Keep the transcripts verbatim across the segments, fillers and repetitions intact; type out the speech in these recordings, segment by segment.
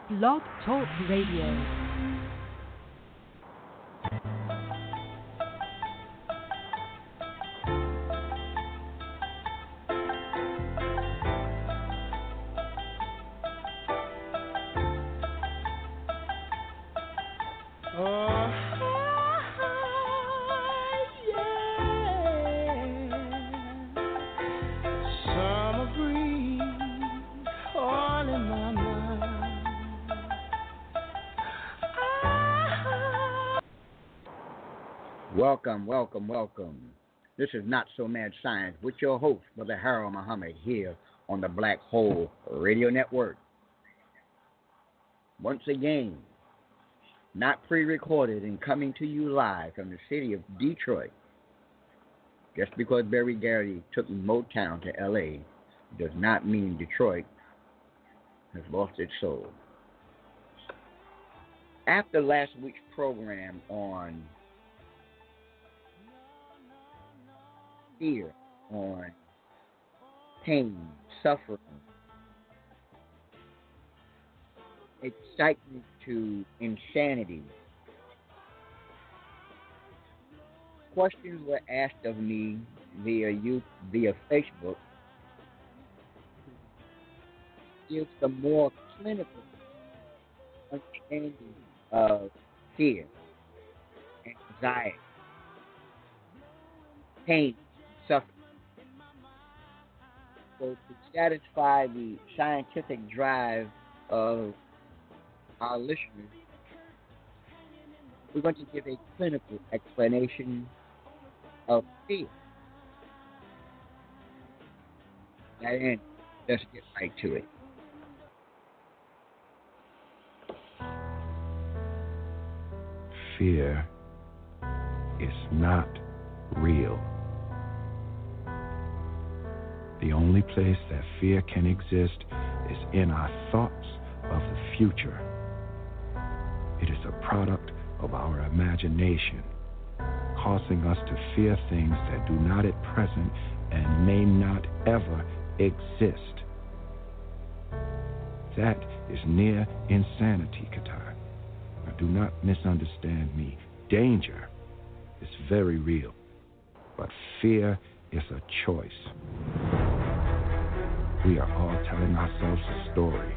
Blog Talk Radio. Welcome, welcome, welcome. This is Not So Mad Science with your host, Brother Harold Muhammad, here on the Black Hole Radio Network. Once again, not pre-recorded and coming to you live from the city of Detroit. Just because Barry Garrity took Motown to L A does not mean Detroit has lost its soul. After last week's program on fear, on pain, suffering, excitement to insanity, questions were asked of me via you via Facebook to give some more clinical understanding of fear, anxiety, pain, suffering. So to satisfy the scientific drive of our listeners, we're going to give a clinical explanation of fear. That end, let's get right to it. Fear is not real. The only place that fear can exist is in our thoughts of the future. It is a product of our imagination, causing us to fear things that do not at present and may not ever exist. That is near insanity, Qatar. Now, do not misunderstand me. Danger is very real, but fear is a choice. We are all telling ourselves a story.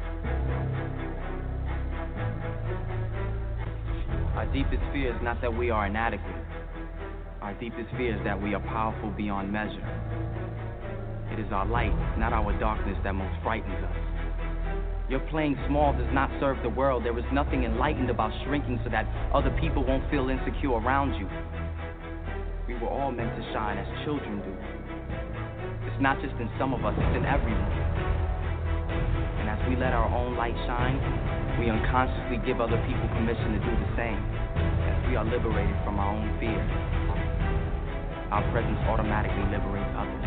Our deepest fear is not that we are inadequate. Our deepest fear is that we are powerful beyond measure. It is our light, not our darkness, that most frightens us. Your playing small does not serve the world. There is nothing enlightened about shrinking so that other people won't feel insecure around you. We were all meant to shine as children do. It's not just in some of us, it's in everyone. And as we let our own light shine, we unconsciously give other people permission to do the same. As we are liberated from our own fear, our presence automatically liberates others.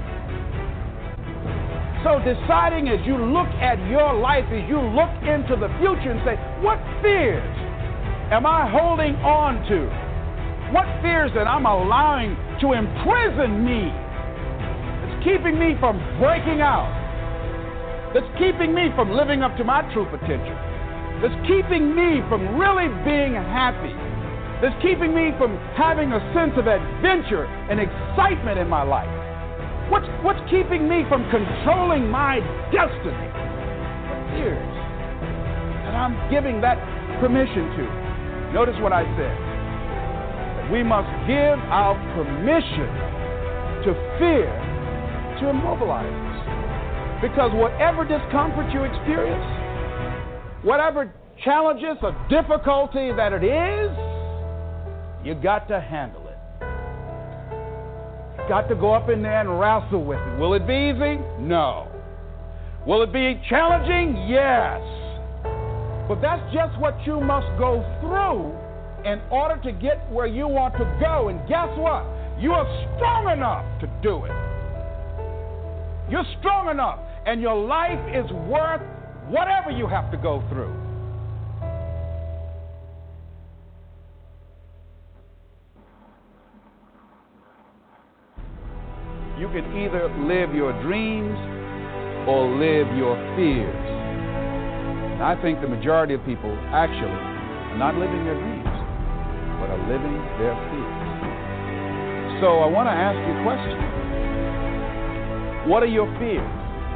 So deciding as you look at your life, as you look into the future and say, what fears am I holding on to? What fears that I'm allowing to imprison me? That's keeping me from breaking out. That's keeping me from living up to my true potential. That's keeping me from really being happy. That's keeping me from having a sense of adventure and excitement in my life. What's, what's keeping me from controlling my destiny? What fears that I'm giving that permission to? Notice what I said. We must give our permission to fear to immobilize us. Because whatever discomfort you experience, whatever challenges or difficulty that it is, you got to handle it. You got to go up in there and wrestle with it. Will it be easy? No. Will it be challenging? Yes. But that's just what you must go through in order to get where you want to go. And guess what? You are strong enough to do it. You're strong enough, and your life is worth whatever you have to go through. You can either live your dreams or live your fears. And I think the majority of people actually are not living their dreams, but are living their fears. So I want to ask you a question. What are your fears?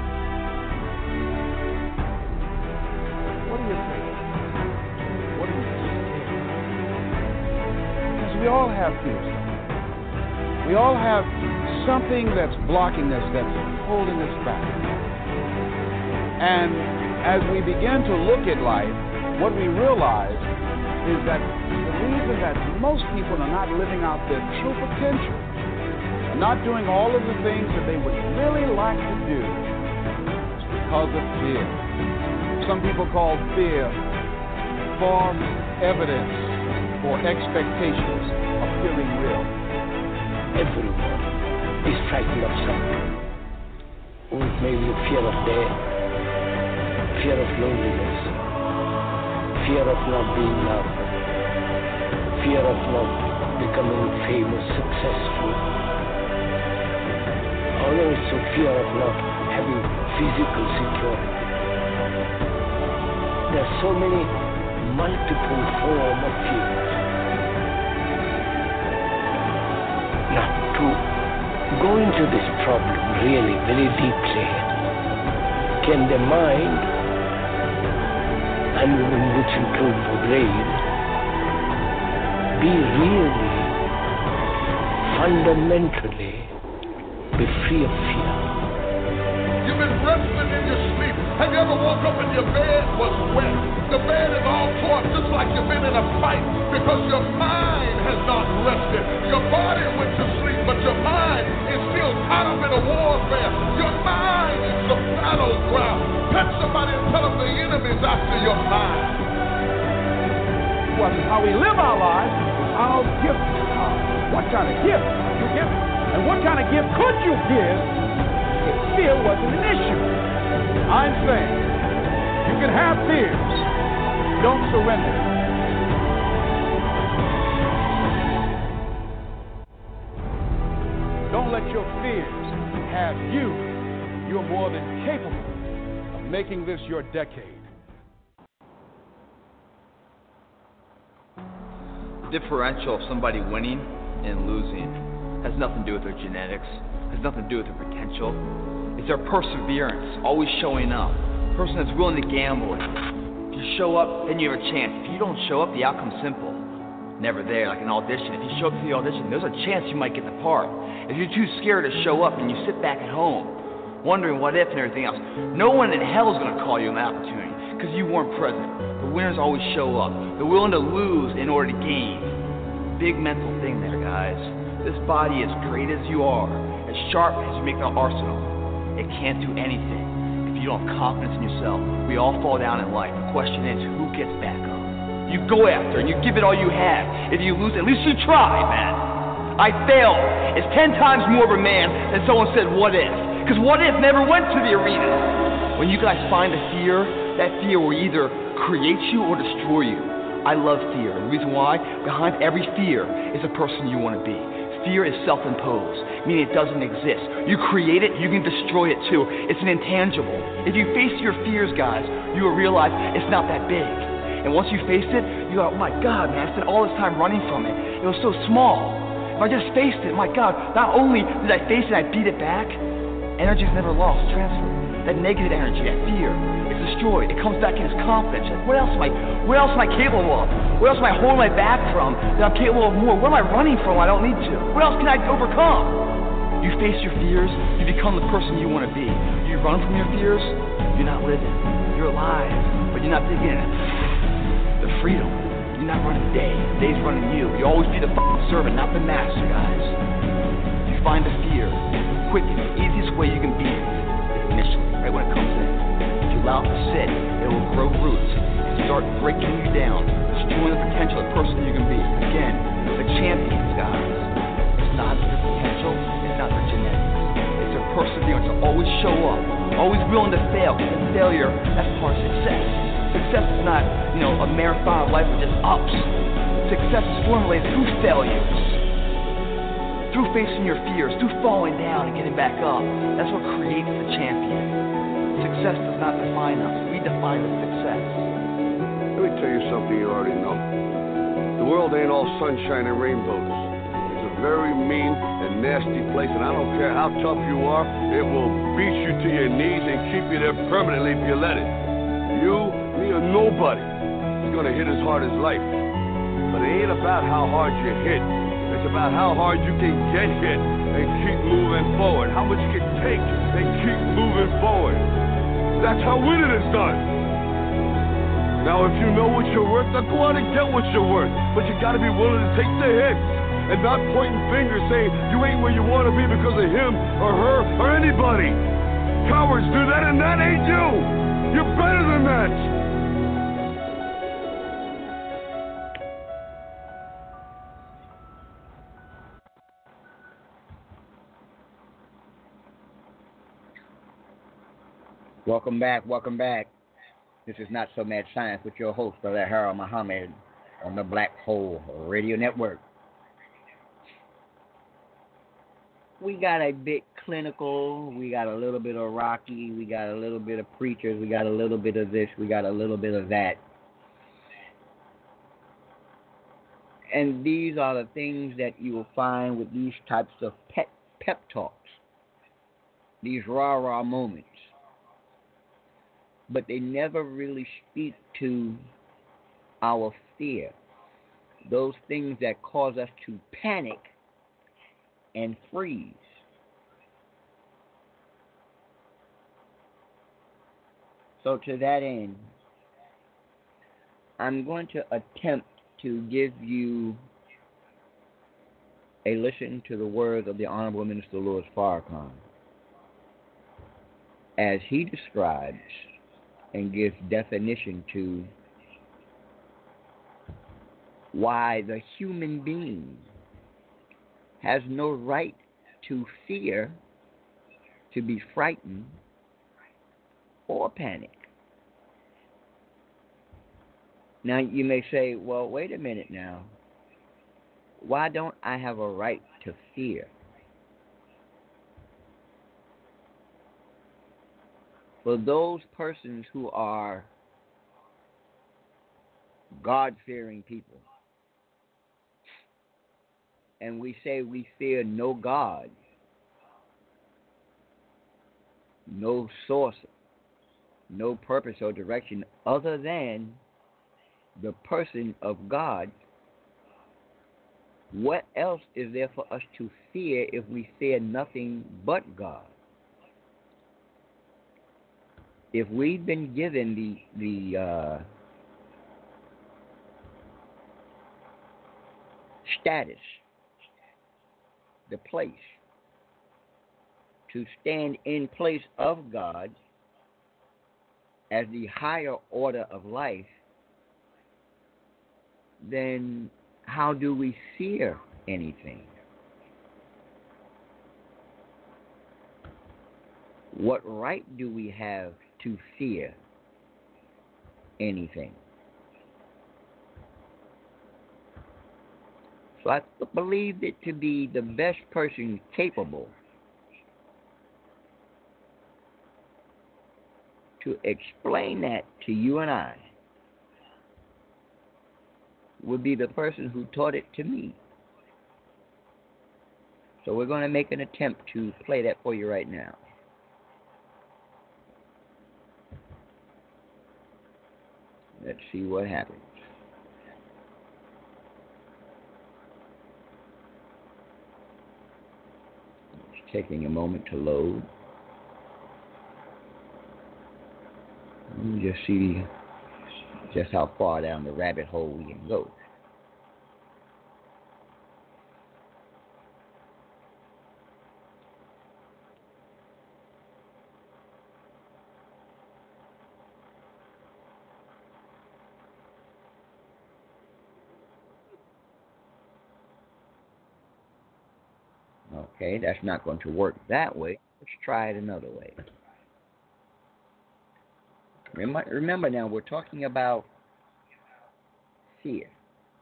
What are your fears? What are your fears? Because we all have fears. We all have something that's blocking us, that's holding us back. And as we begin to look at life, what we realize is that the reason that most people are not living out their true potential, are not doing all of the things that they would really like to do, is because of fear. Some people call fear false evidence or expectations appearing real. Everyone is frightened of something. Or maybe a fear of death, fear of loneliness, fear of not being loved, fear of not becoming famous, successful, or also fear of not having physical security. There are so many multiple forms of fear. Now, to go into this problem really very deeply, can the mind, and which includes the brain, be really fundamentally be free of fear? You've been wrestling in your sleep. Have you ever woke up and your bed was wet? The bed is all torn, just like you've been in a fight, because your mind has not rested. Your body went to sleep, but your mind is still caught up in a warfare. Your mind is the battleground. Touch somebody and tell them the enemy's after your mind. Well, how we live our lives is our gift. What kind of gift you give? And what kind of gift could you give if fear wasn't an issue? I'm saying you can have fears. Don't surrender. Don't let your fears have you. You're more than capable of making this your decade. The differential of somebody winning and losing has nothing to do with their genetics, has nothing to do with their potential. It's their perseverance, always showing up. A person that's willing to gamble. If you show up, then you have a chance. If you don't show up, the outcome's simple. Never there, like an audition. If you show up to the audition, there's a chance you might get the part. If you're too scared to show up and you sit back at home, wondering what if and everything else, no one in hell is going to call you an opportunity because you weren't present. The winners always show up. They're willing to lose in order to gain. Big mental thing there, guys. This body, as great as you are, as sharp as you make the arsenal, it can't do anything if you don't have confidence in yourself. We all fall down in life. The question is, who gets back up? You go after and you give it all you have. If you lose, at least you try, man. I failed. It's ten times more of a man than someone said, what if? Because what if never went to the arena. When you guys find a fear, that fear will either create you or destroy you. I love fear. And the reason why, behind every fear is a person you want to be. Fear is self-imposed, meaning it doesn't exist. You create it, you can destroy it too. It's an intangible. If you face your fears, guys, you will realize it's not that big. And once you face it, you go, oh my God, man, I spent all this time running from it. It was so small. If I just faced it, my God, not only did I face it, I beat it back, energy's never lost, transferred. That negative energy, that fear, is destroyed. It comes back in as confidence. Like, what else am I, what else am I capable of? What else am I holding my back from that I'm capable of more? What am I running from I don't need to? What else can I overcome? You face your fears, you become the person you want to be. You run from your fears, you're not living. You're alive, but you're not digging in. The freedom. You're not running day. Day's running you. You always be the fucking servant, not the master, guys. You find the fear. The quickest, easiest way you can beat it is initially, right when it comes in. If you allow it to sit, it will grow roots and start breaking you down, destroying the potential of the person you can be. Again, the champions, guys. It's not their potential, it's not their genetics. It's their perseverance to always show up, always willing to fail. And failure, that's part of success. Success is not, you know, a marathon of life with just ups. Success is formulated through failures, through facing your fears, through falling down and getting back up. That's what creates the champion. Success does not define us. We define the success. something you already know. The world ain't all sunshine and rainbows. It's a very mean and nasty place, and I don't care how tough you are, it will beat you to your knees and keep you there permanently if you let it. You, me, or nobody is gonna hit as hard as life. But it ain't about how hard you hit. It's about how hard you can get hit and keep moving forward. How much you can take and keep moving forward. That's how winning is done. Now, if you know what you're worth, now go out and get what you're worth. But you gotta be willing to take the hit and not pointing fingers saying you ain't where you want to be because of him or her or anybody. Cowards do that, and that ain't you. You're better than that. Welcome back, welcome back. This is Not So Mad Science with your host, Brother Harold Muhammad, on the Black Hole Radio Network. We got a bit clinical, we got a little bit of Rocky, we got a little bit of preachers, we got a little bit of this, we got a little bit of that. And these are the things that you will find with these types of pep, pep talks, these rah-rah moments. But they never really speak to our fear, those things that cause us to panic and freeze. So to that end, I'm going to attempt to give you a listen to the words of the Honorable Minister Louis Farrakhan as he describes and gives definition to why the human being has no right to fear, to be frightened, or panic. Now, you may say, well, wait a minute now. Why don't I have a right to fear? For those persons who are God-fearing people, and we say we fear no God, no source, no purpose or direction other than the person of God, what else is there for us to fear if we fear nothing but God? If we've been given the the uh, status, the place to stand in place of God as the higher order of life, then how do we fear anything? What right do we have to fear anything? So I believe it to be the best person capable to explain that to you and I would be the person who taught it to me. So we're going to make an attempt to play that for you right now. Let's see what happens. It's taking a moment to load. Let me just see just how far down the rabbit hole we can go. Okay, that's not going to work that way. Let's try it another way. Remember now, we're talking about fear.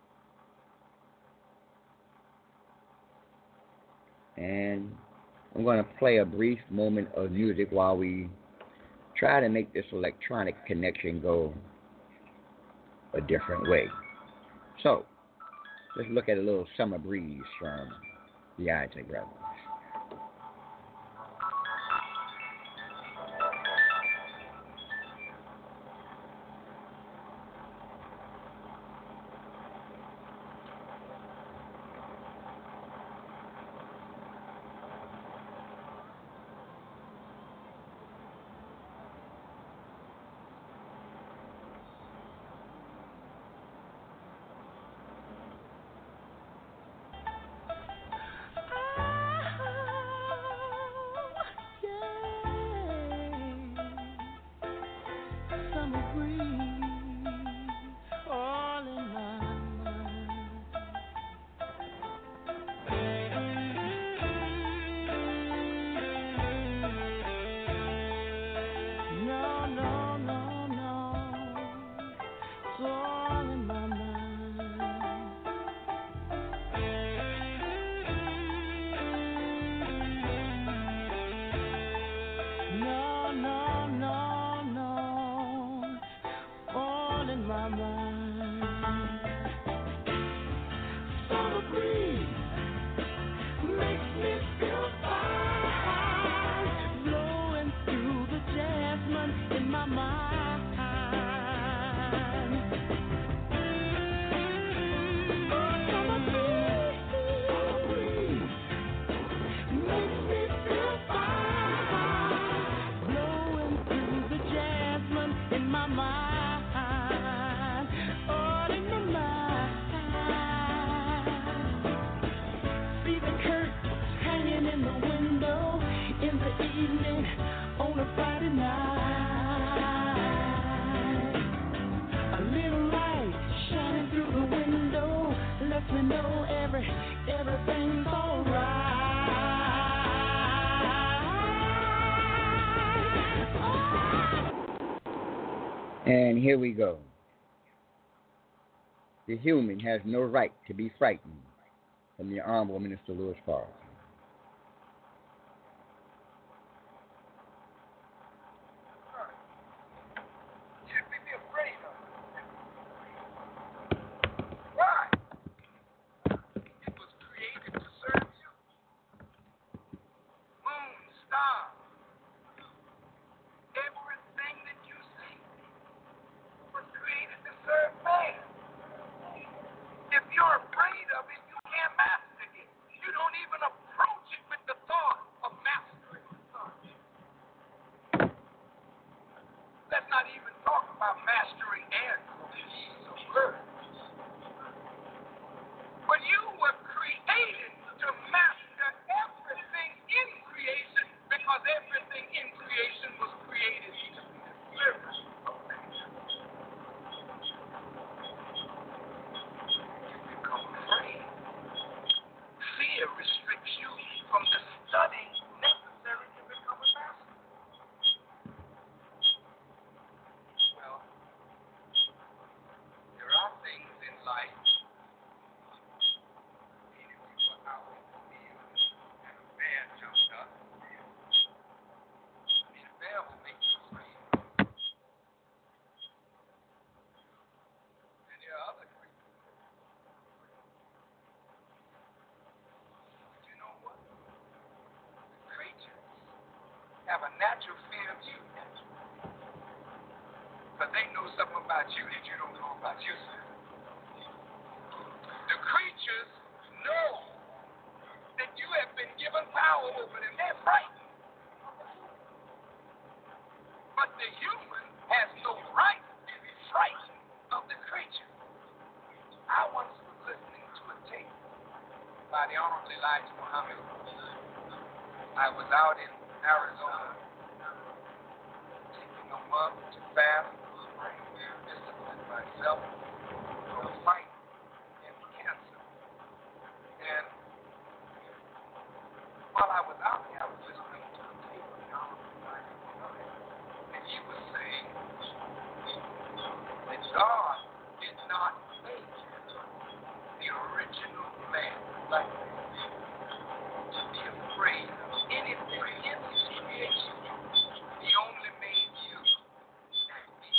And I'm going to play a brief moment of music while we try to make this electronic connection go a different way. So, let's look at a little summer breeze from the Isley Brothers. And here we go. The human has no right to be frightened, from the Honorable Minister Louis Farrakhan. Have a natural fear of you. But they know something about you that you don't know about yourself. The creatures know that you have been given power over them. They're frightened. But the human has no right to be frightened of the creature. I once was listening to a tape by the Honorable Elijah Muhammad. I was out in Arizona, taking a month to fast, discipline myself, to fight against cancer. And while I was out there, I was listening to the tape of the Honorable Elijah Muhammad, and he was saying that God did not make the original man like to be afraid of anything in his creation. He only made you to be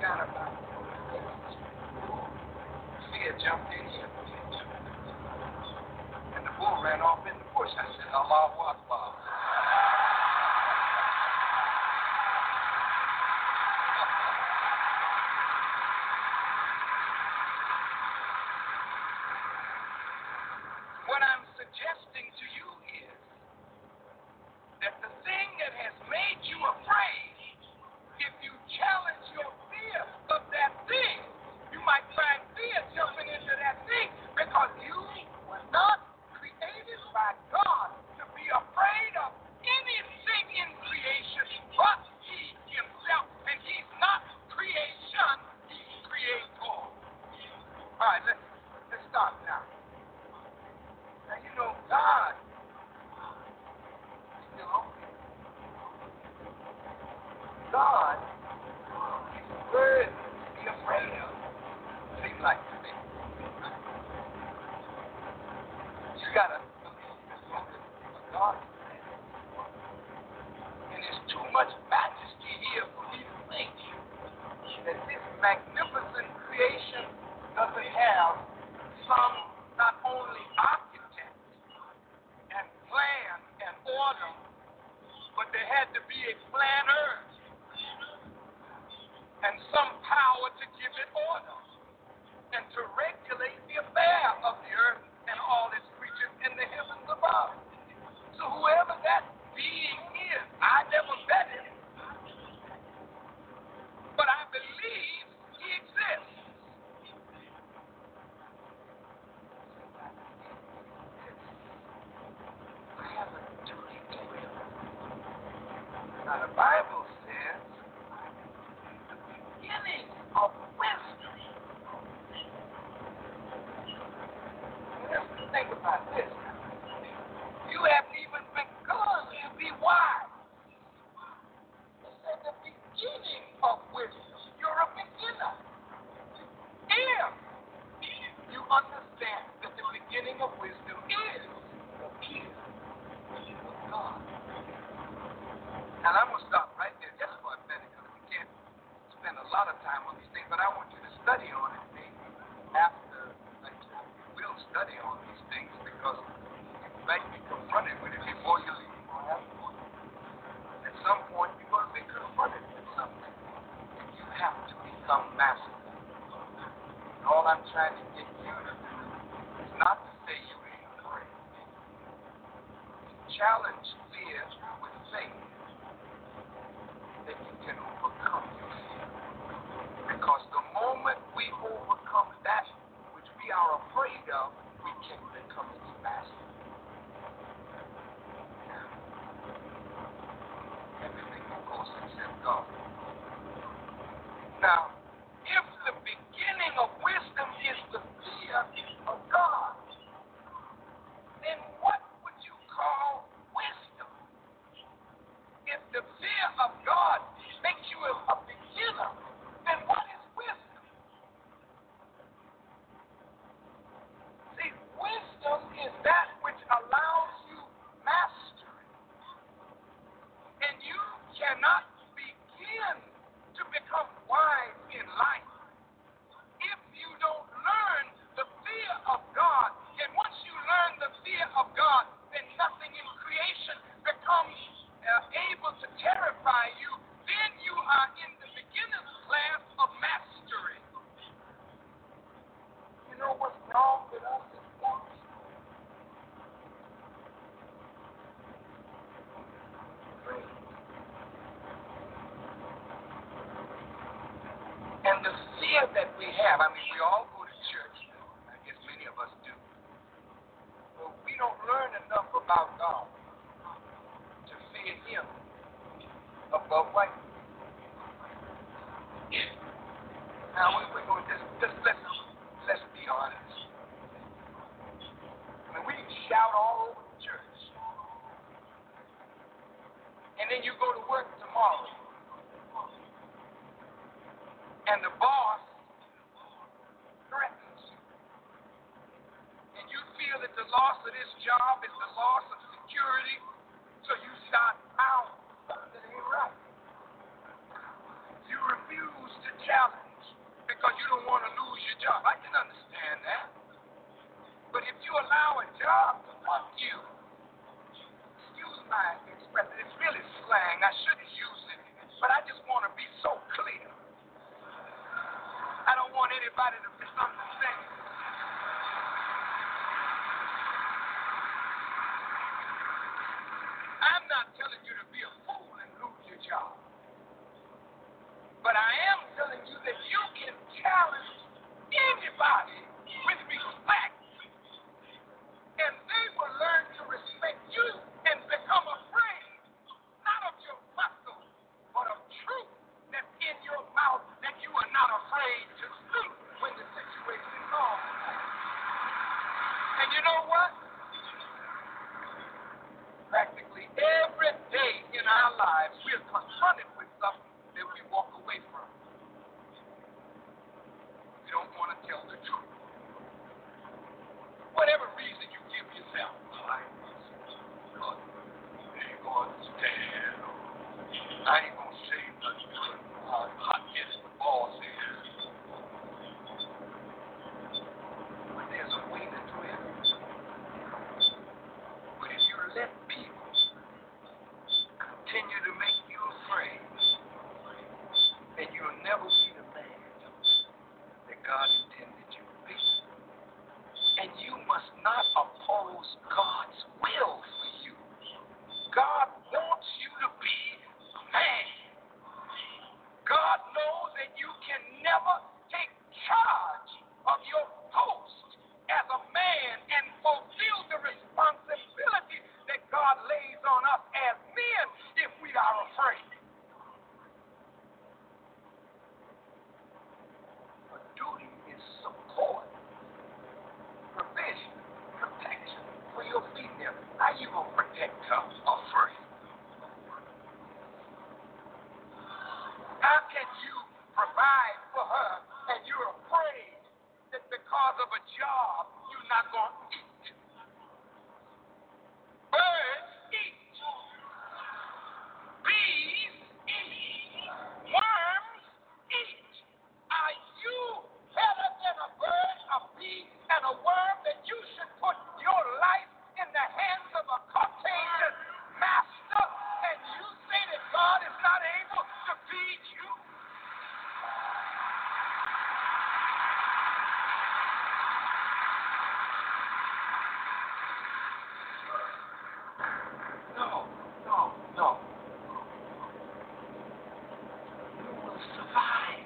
matter about it. Fear jumped in here. And the bull ran off in the bush. I said, Allahu Akbar. What I'm suggesting to you is that the thing that has made you afraid, if you challenge your fear of that thing, you might find fear jumping into that thing because you were not created by God to be afraid of anything in creation but He Himself. And He's not creation, He's creator. All right, let's, let's start now. Now, you know, God is still open. God is worthy to be afraid of. Seems like to me. You got to God. And there's too much majesty here for me to think that this magnificent creation doesn't have some not only architect and plan and order, but there had to be a planner and some power to give it order and to regulate the affair of the earth and all its creatures in the heavens above. So whoever that being is, I never met him, but I believe he exists. I have a duty to him. Now the Bible says the beginning of wisdom. Let's think about this. You haven't even begun to be wise. It's at the beginning of wisdom. You're a beginner. If you understand that the beginning of wisdom is the fear of God. And I'm going to stop right there just for a minute because we can't spend a lot of time on these things, but I want you to study on it maybe after lecture. We'll study on these things because you might be confronted with it before you leave. At some point, you're going to be confronted with something. You have to become master. And all I'm trying to get you to do is not to say you ain't afraid. Challenge fear with faith that you can overcome your fear. Because the moment we overcome that which we are afraid of, we can become its master. Everything, of course, except God. Now, if the beginning of wisdom is the fear of God, then what would you call wisdom? If the fear of God makes you a, a beginner, then what is wisdom? See, wisdom is that which allows you mastery. And you cannot begin to become wise in life if you don't learn the fear of God. And once you learn the fear of God, then nothing in creation becomes uh, able to terrify you. Then you are in the beginner's class of mastery. You know what's wrong with us as folks? And the fear that we have, I mean, we all go to church, I guess many of us do, but we don't learn enough about God to fear Him above white people. Now, we, we're going to just, just let's, let's be honest. I mean, we can shout all over the church. And then you go to work tomorrow. And the boss threatens you. And you feel that the loss of this job is the loss of security, so you start out something that ain't right. You refuse to challenge. that you can never take charge of your post as a man and fulfill the responsibility that God lays on us as men if we are afraid. But duty is support, provision, protection for your female. How you gonna protect her afraid? How can you provide for her and you're afraid that because of a job you're not going to eat? Birds eat. Bees eat. Worms eat. Are you better than a bird, a bee, and a worm that you should put your life in the hands of a Caucasian master and you say that God is not able to feed you? No, no, no. You will survive.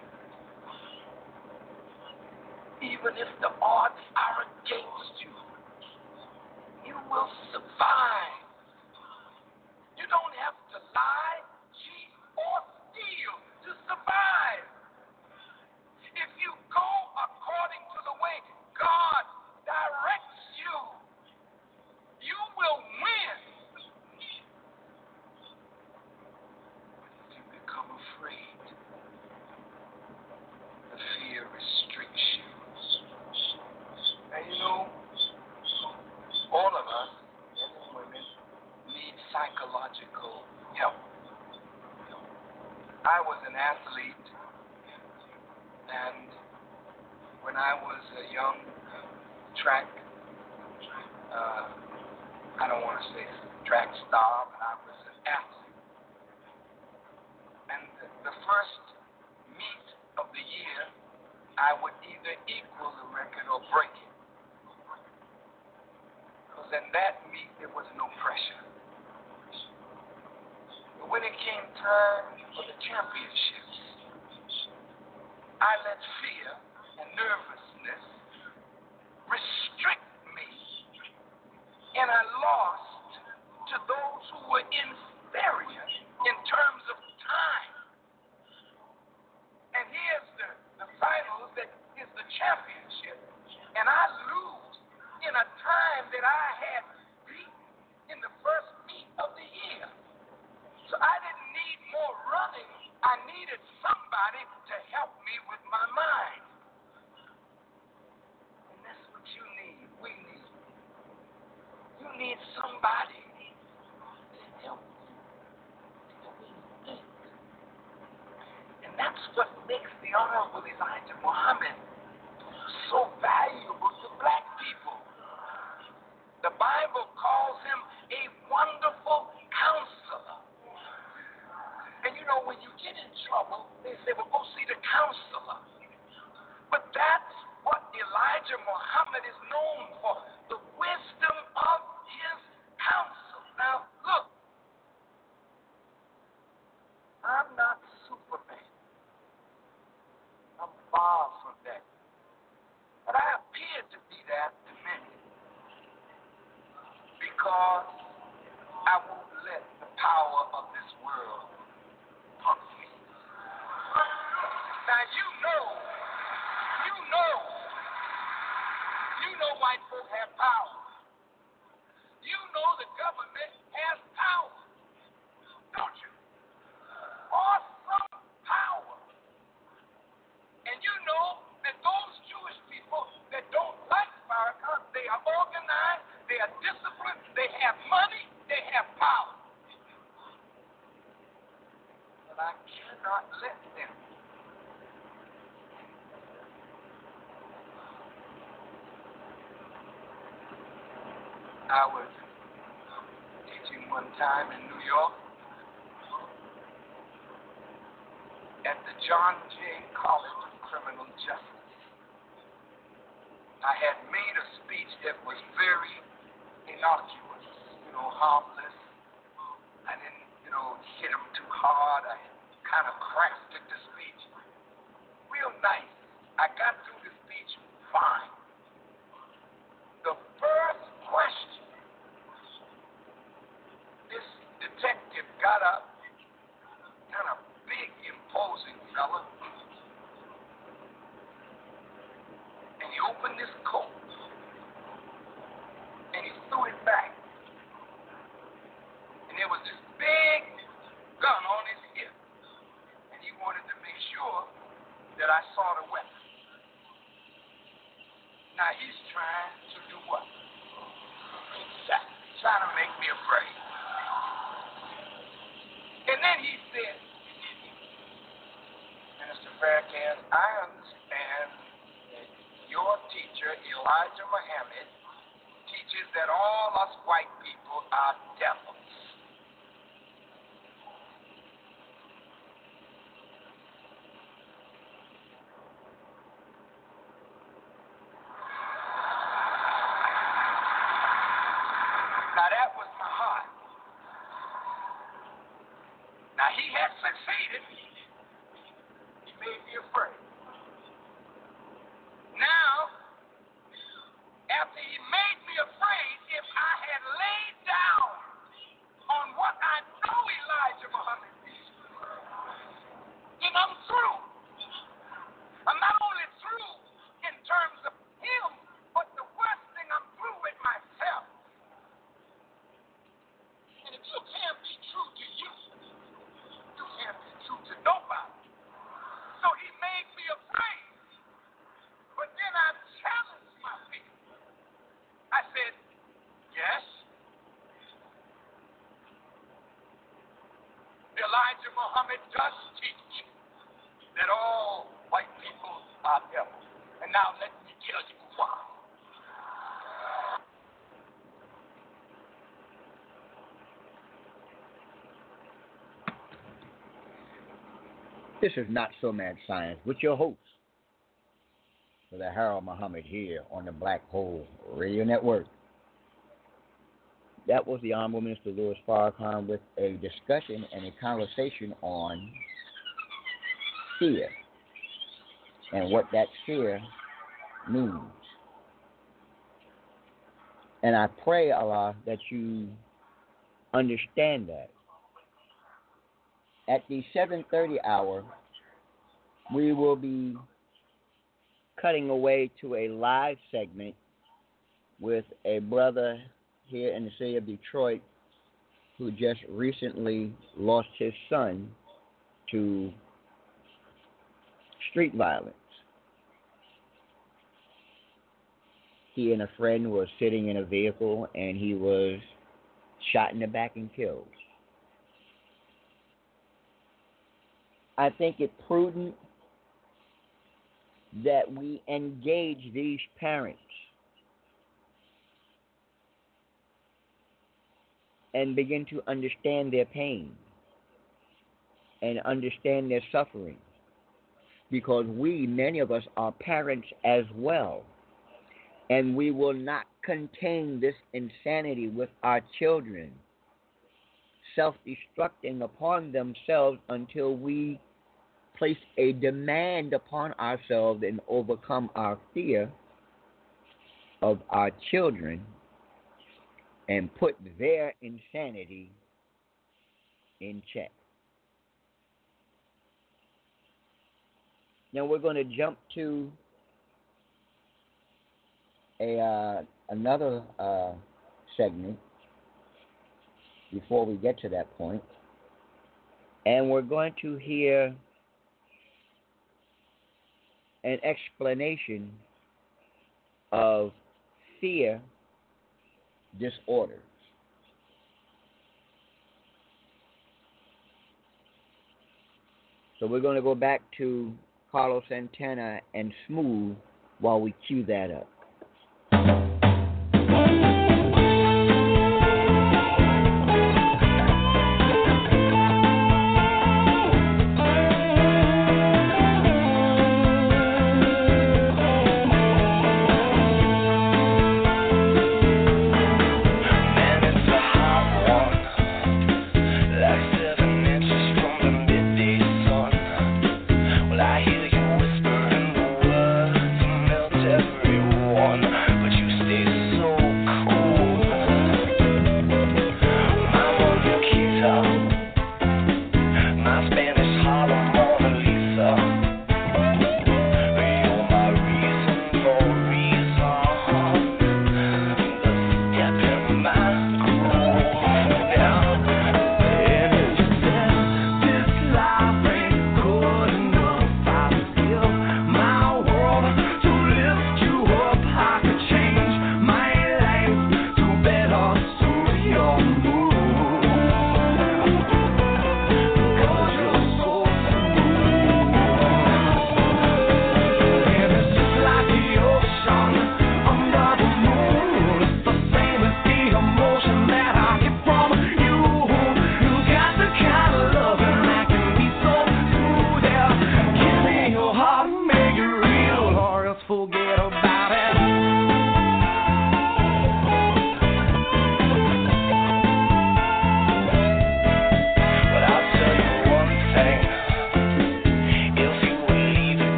Even if the odds are against you, you will survive. You don't have to lie, cheat, or steal to survive. If you go according to the way God directs you, you will win. If you become afraid, the fear restricts you. And you know, all of us, men and women, need psychological help. I was an athlete, and when I was a young track, uh, I don't want to say track star, but I was an athlete. And the, the first meet of the year, I would either equal the record or break it. Because in that meet, there was no pressure. But when it came time for the championships, I let fear and nervousness restrict me, and I lost to those who were inferior in terms of time. And here's the, the finals that is the championship, and I lose in a time that I had beaten in the first meet of the year. So I didn't need more running. I needed somebody to help me with my mind. And that's what you need. We need. You need somebody to help you the way you think. And that's what makes the Honorable Elijah Muhammad so valuable to black people. The Bible calls him a wonderful counselor. And you know, when you get in trouble, they say, well, go see the counselor. But that's what Elijah Muhammad is known for, the wisdom of his counsel. Now, look, I'm not Superman. I'm far from that. But I appear to be that to many because I won't let the power of this world punk me. Now you know, you know, you know white folk have power. You know the government has power, don't you? Awesome power. And you know that those Jewish people that don't like Farrakhan, they are organized, they are disciplined, they have money, they have power. But I cannot let them. I was teaching one time in New York at the John Jay College of Criminal Justice. I had made a speech that was very innocuous, you know, harmless. I didn't, you know, hit him too hard. I kind of crafted the speech. fella. And he opened his coat. And he threw it back. And there was this big gun on his hip. And he wanted to make sure that I saw the weapon. Now he's trying to do what? Exactly. Trying to make me afraid. And then he said, Minister Farrakhan, I understand that your teacher, Elijah Muhammad, teaches that all us white people are devils. Now that was my heart. Now he had succeeded. He made me afraid. Now, after he made me afraid, if I had laid down on what I know Elijah Muhammad did, then I'm through. I'm not only through in terms of him, but the worst thing, I'm through with myself. And if you can't be true to you, you can't be true to nobody. So he made me afraid. But then I challenged my fear. I said, yes, Elijah Muhammad does teach that all white people are devils. And now let me tell you why. This is Not So Mad Science with your host, Brother Harold Muhammad, here on the Black Hole Radio Network. That was the Honorable Minister Louis Farrakhan with a discussion and a conversation on fear and what that fear means. And I pray, Allah, that you understand that. At the seven thirty hour, we will be cutting away to a live segment with a brother here in the city of Detroit who just recently lost his son to street violence. He and a friend were sitting in a vehicle and he was shot in the back and killed. I think it prudent that we engage these parents and begin to understand their pain and understand their suffering. Because we, many of us, are parents as well. And we will not contain this insanity with our children self-destructing upon themselves until we place a demand upon ourselves and overcome our fear of our children and put their insanity in check. Now we're going to jump to a uh, another uh, segment before we get to that point, and we're going to hear an explanation of fear disorders. So we're going to go back to Carlos Santana and Smooth while we cue that up. Everyone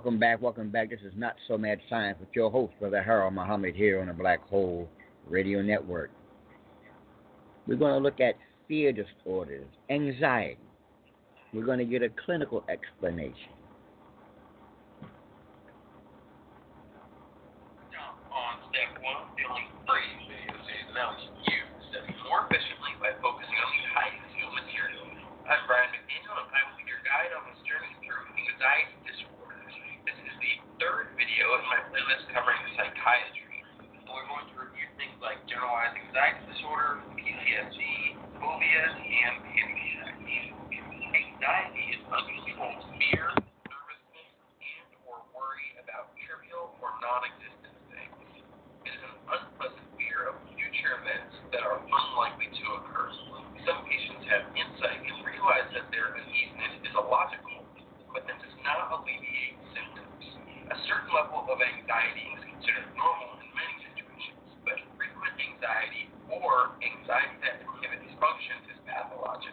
Welcome back, welcome back. This is Not So Mad Science with your host, Brother Harold Muhammad, here on the Black Hole Radio Network. We're going to look at fear disorders, anxiety. We're going to get a clinical explanation. On step one, feeling free, videos is now you study more efficiently by focusing on the highest skill material. I'm Brian McDaniel, and I will be your guide on this journey through anxiety disorders. This is the third video in my playlist covering psychiatry. We're going to review things like generalized anxiety disorder, P T S D, phobias, and panic attacks. Anxiety is uncontrolled fear, nervousness, and or worry about trivial or non-existent things. It is an unpleasant fear of future events that are unlikely to occur. Some patients have insight and realize that their uneasiness is illogical, but that does not alleviate symptoms. A certain level of anxiety is considered normal in many situations, but frequent anxiety or anxiety that inhibits function is pathologic.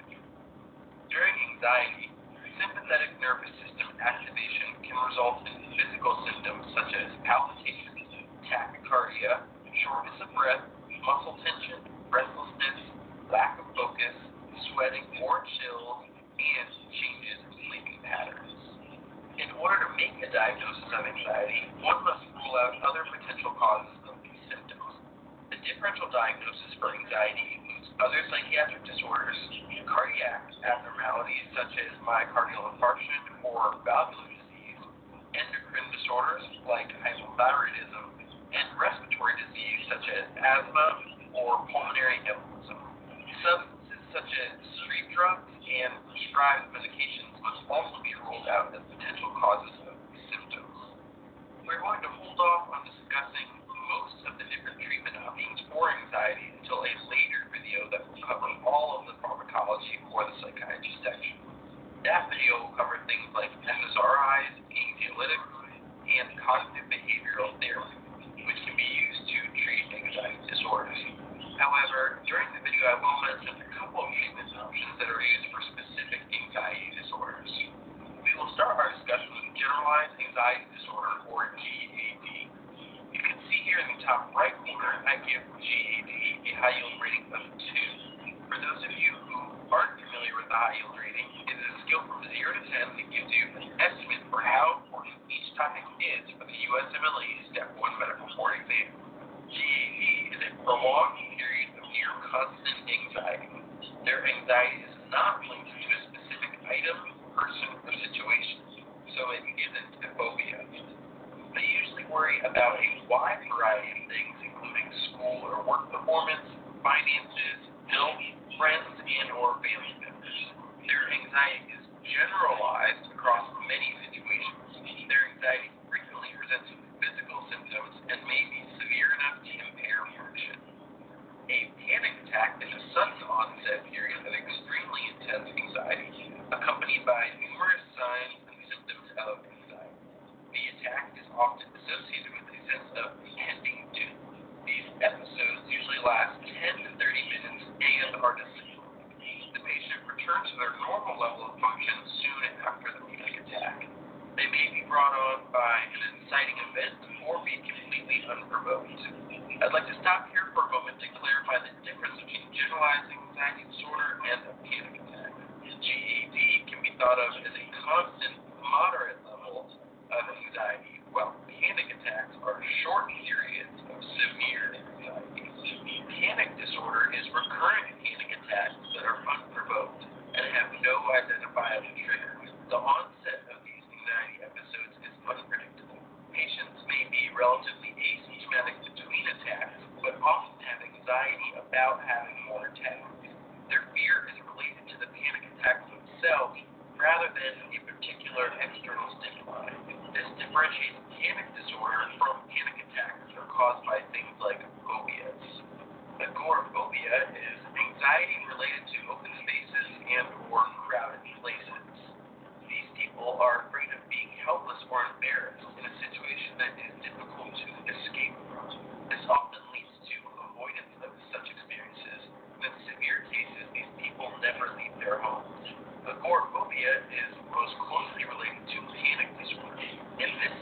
During anxiety, sympathetic nervous system activation can result in physical symptoms such as palpitations, tachycardia, shortness of breath, muscle tension, breathlessness, lack of focus, sweating or chills, and changes in sleeping patterns. In order to make a diagnosis of anxiety, one must rule out other potential causes of these symptoms. The differential diagnosis for anxiety includes other psychiatric disorders, cardiac abnormalities such as myocardial infarction or valvular disease, endocrine disorders like hypothyroidism, and respiratory disease such as asthma or pulmonary embolism. Substances such as street drugs and prescribed medications must also be ruled out as potential causes of these symptoms. We're going to hold off on discussing most of the different treatment options for anxiety until a later video that will cover all of the pharmacology for the psychiatry section. That video will cover things like S S R Is, anxiolytics, and cognitive behavioral therapy, which can be used to treat anxiety disorders. However, during the video I will mention a couple of treatment options that are used for specific anxiety disorders. We will start our discussion with generalized anxiety disorder, or G A D. You can see here in the top right corner, I give G A D a high yield rating of two. For those of you who aren't familiar with the high yield rating, it is a scale from zero to ten that gives you an estimate for how important each topic is for the U S M L E Step one Medical Board exam. G A D is a prolonged period of near constant anxiety. Their anxiety is not linked to a specific item, person, or situation, so it isn't a phobia. They usually worry about a wide variety of things, including school or work performance, finances, health, friends, and or family members. Their anxiety is generalized across many situations. Their anxiety frequently presents physical symptoms and may be severe enough to impair function. A panic attack is a sudden onset period of extremely intense anxiety, accompanied by numerous signs and symptoms of anxiety. The attack is often associated with a sense of impending doom. These episodes usually last ten to thirty minutes and are disabling. The patient returns to their normal level of function soon after the panic attack. They may be brought on by an inciting event or be completely unprovoked. I'd like to stop here for a moment to clarify the difference between generalized anxiety disorder and a panic attack. G A D can be thought of as a constant, moderate level of anxiety, while panic attacks are short periods of severe anxiety. Panic disorder is recurrent panic attacks that are unprovoked and have no identifiable trigger. The onset of these anxiety episodes is unpredictable. Patients may be relatively asymptomatic between attacks, but often have anxiety about having more attacks. Their fear is related to the panic attacks themselves rather than a particular external stimuli. This differentiates panic disorder from panic attacks that are caused by things like phobias. Agoraphobia is anxiety related to open spaces and or crowded places. These people are afraid of being helpless or embarrassed in a situation that is difficult to escape from. This often leads to avoidance of such experiences. In severe cases, these people never leave their homes. Agoraphobia is most closely related to panic disorder. In this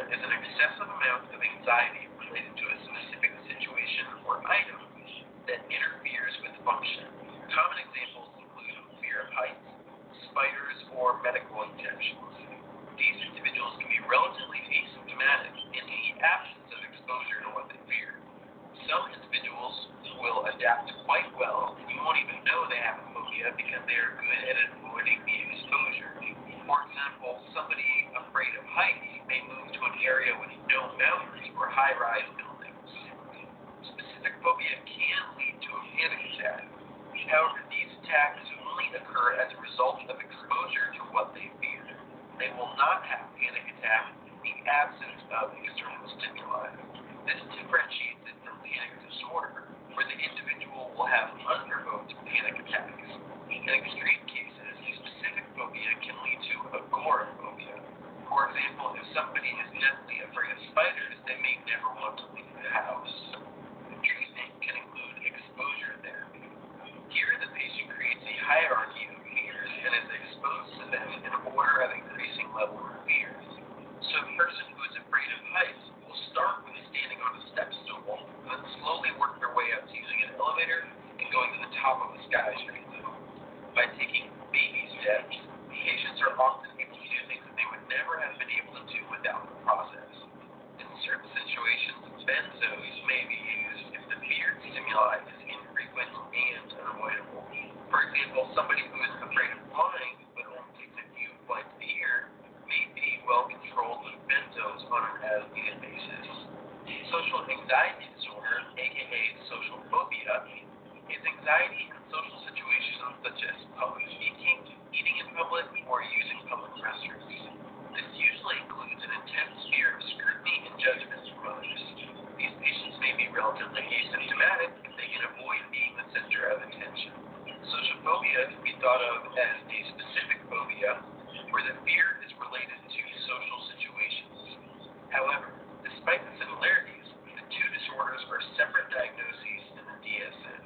is an excessive amount of anxiety related to a specific situation or item that interferes with function. Common examples include fear of heights, spiders, or medical injections. These individuals can be relatively asymptomatic in the absence of exposure to what they fear. Some individuals will adapt quite well, and you won't even know they have a phobia because they are good at avoiding the exposure. For example, somebody afraid of heights may move to an area with no mountains or high-rise buildings. Specific phobia can lead to a panic attack. However, these attacks only occur as a result of exposure to what they fear. They will not have panic attack in the absence of external stimuli. This differentiates it from panic disorder, where the individual will have unprovoked panic attacks. In extreme cases, specific phobia can lead to agoraphobia. For example, if somebody is deathly afraid of spiders, they may never want to leave the house. Treatment can include exposure therapy. Here, the patient creates a hierarchy of fears and is exposed to them in order of increasing level of fear. So a person who is afraid of heights will start with standing on a step stool, and then slowly work their way up to using an elevator and going to the top of a skyscraper. By taking baby steps, patients are often able to do things that they would never have been able to do without the process. In certain situations, benzos may be used if the feared stimuli is infrequent and unavoidable. For example, somebody who is afraid of flying but only takes a few flights a year may be well controlled with benzos on an as-needed basis. Social anxiety disorder, aka social phobia, is anxiety in social situations such as public speaking, eating in public, or using public restrooms. This usually includes an intense fear of scrutiny and judgment from others. These patients may be relatively asymptomatic if they can avoid being the center of attention. Social phobia can be thought of as a specific phobia where the fear is related to social situations. However, despite the similarities, the two disorders are separate diagnoses in the D S M.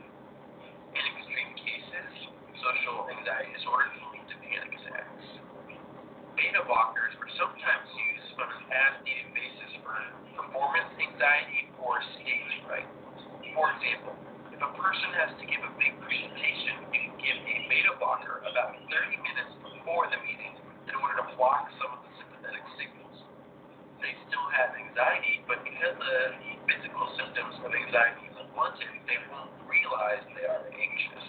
In extreme cases, social anxiety disorder can lead to panic attacks. Beta blockers are sometimes used on an as-needed basis for performance anxiety or stage fright. For example, if a person has to give a big presentation, you can give a beta blocker about thirty minutes before the meeting in order to block some of the sympathetic signals. They still have anxiety, but because the physical symptoms of anxiety is blunted, they won't realize they are anxious.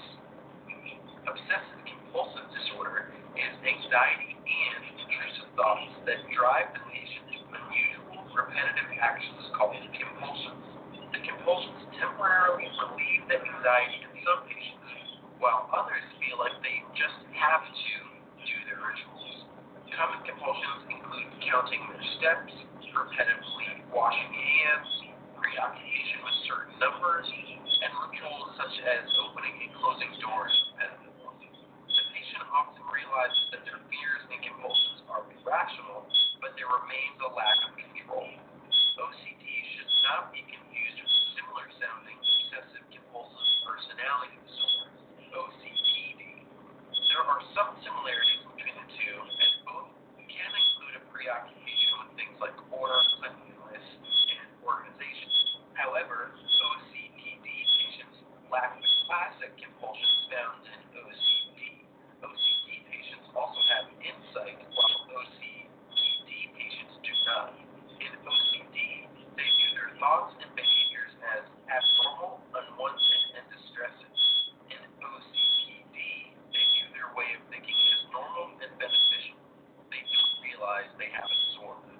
Obsessive compulsive disorder is anxiety and intrusive thoughts that drive the patient to unusual, repetitive actions called compulsions. The compulsions temporarily relieve the anxiety in some patients, while others feel like they just have to do their rituals. Common compulsions include counting their steps, repetitively washing hands, preoccupation with certain numbers, and rituals such as opening and closing doors repetitively. The patient often realizes that their fears and compulsions are irrational, but there remains a lack of control. O C D should not be confused with similar sounding obsessive compulsive personality disorder, O C P D. There are some similarities between the two, as both can include a preoccupation with things like order, cleanliness, and organization. However, O C P D patients lack the classic compulsions found in O C D. O C D patients also have insight, while O C P D patients do not. In O C D, they view their thoughts and behaviors as abnormal, unwanted, and distressing. In O C P D, they view their way of thinking as normal and beneficial. They don't realize they have a disorder.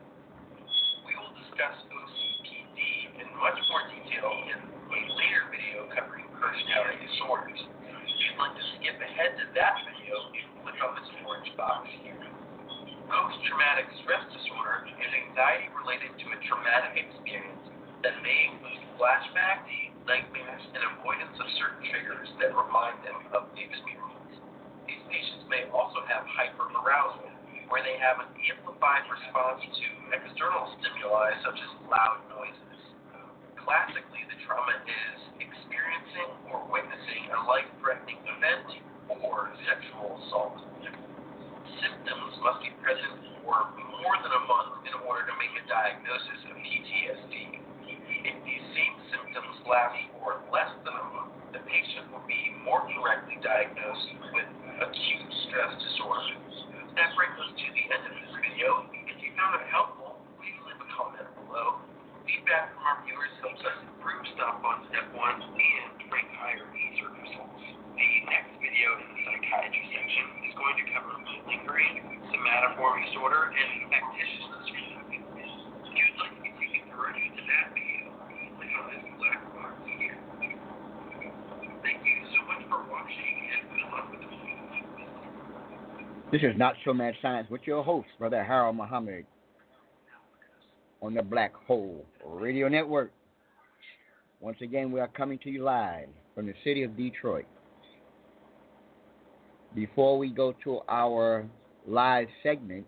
We will discuss O C P D in much more detail in a later video covering personality disorders. If you'd like to skip ahead to that video, you can click on this orange box here. Post-traumatic stress disorder is anxiety related to a traumatic experience that may include flashbacks, nightmares, and avoidance of certain triggers that remind them of the experience. These patients may also have hyperarousal, where they have an amplified response to external stimuli such as loud noises. Classically, the trauma is experiencing or witnessing a life-threatening event or sexual assault. Symptoms must be present for more than a month in order to make a diagnosis. diagnosis of P T S D. If these same symptoms last for less than a month, the patient will be more correctly diagnosed with acute stress disorder. That brings us to the end of this video. If you found it helpful, please leave a comment below. Feedback from our viewers helps us improve stuff on step one and rank higher in search results. The next video in the psychiatry section is going to cover lingering somatoform disorder and factitious disorder. If you'd like to be taken through to that video, click on this black box here. Thank you so much for watching, and good luck with the video. This is Not So Mad Science with your host, Brother Harold Muhammad, on the Black Hole Radio Network. Once again, we are coming to you live from the city of Detroit. Before we go to our live segment,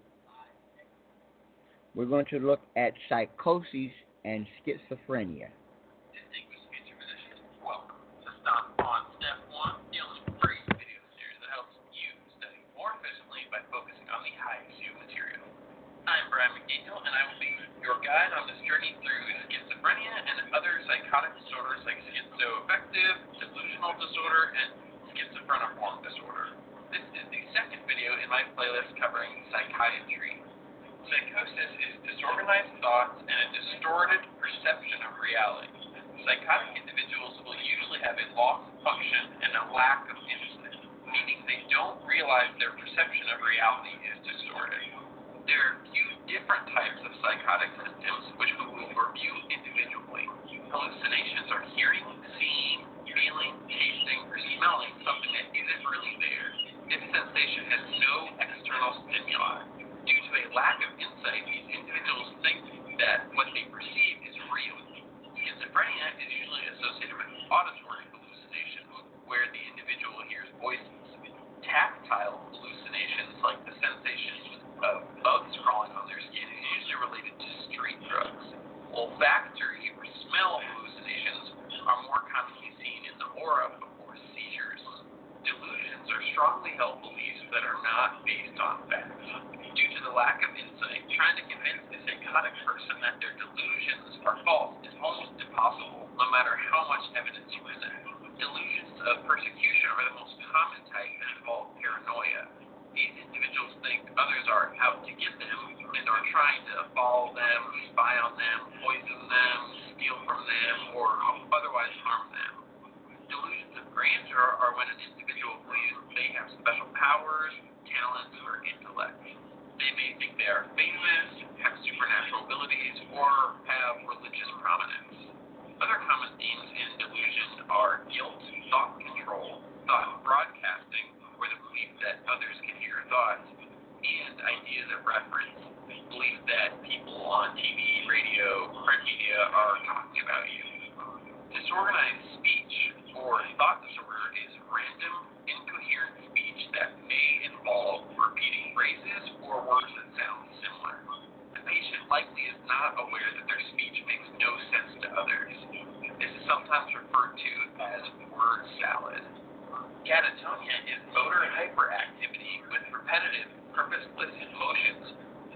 we're going to look at psychosis and schizophrenia. Distinguished future physicians, welcome to Stop on Step one, the only free video series that helps you study more efficiently by focusing on the high I C U material. I'm Brian McDaniel, and I will be your guide on this journey through schizophrenia and other psychotic disorders like schizoaffective, delusional disorder, and schizophreniform disorder. This is the second video in my playlist covering psychiatry. Psychosis is disorganized thoughts and a distorted perception of reality. Psychotic individuals will usually have a loss of function and a lack of insight, meaning they don't realize their perception of reality is distorted. There are a few different types of psychotic symptoms which we will review individually. Hallucinations are hearing, seeing, feeling, tasting, or smelling something that isn't really there. This sensation has no external stimuli. Due to a lack of insight, these individuals think that what they perceive is real. Schizophrenia is usually associated with auditory hallucinations, where the individual hears voices. Tactile hallucinations, like the sensation of bugs crawling on their skin, is usually related to street drugs. Olfactory or smell hallucinations are more commonly seen in the aura before seizures. Delusions are strongly held beliefs that are not based on fact. Due to the lack of insight, trying to convince a psychotic person that their delusions are false is almost impossible, no matter how much evidence you present. Delusions of persecution are the most common type and involve paranoia. These individuals think others are out to get them and are trying to follow them, spy on them, poison them, steal from them, or otherwise harm them. Delusions of grandeur are when an individual believes they have special powers, talents, or intellect. They may think they are famous, have supernatural abilities, or have religious prominence. Other common themes in delusion are guilt, thought control, thought broadcasting, or the belief that others can hear your thoughts, and ideas of reference, belief that people on T V, radio, print media are talking about you. Disorganized speech or thought disorder is random, incoherent speech that may involve repeating phrases or words that sound similar. The patient likely is not aware that their speech makes no sense to others. This is sometimes referred to as word salad. Catatonia is motor hyperactivity with repetitive, purposeless motions,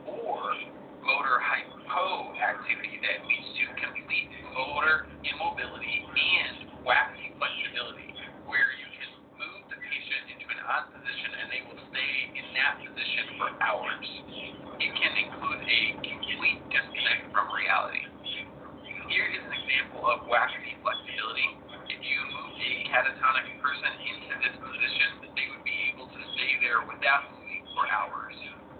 or motor hypoactivity that leads to complete motor immobility and waxy flexibility, where you can move the patient into an odd position and they will stay in that position for hours. It can include a complete disconnect from reality. Here is an example of waxy flexibility. If you moved a catatonic person into this position, they would be able to stay there without moving for hours.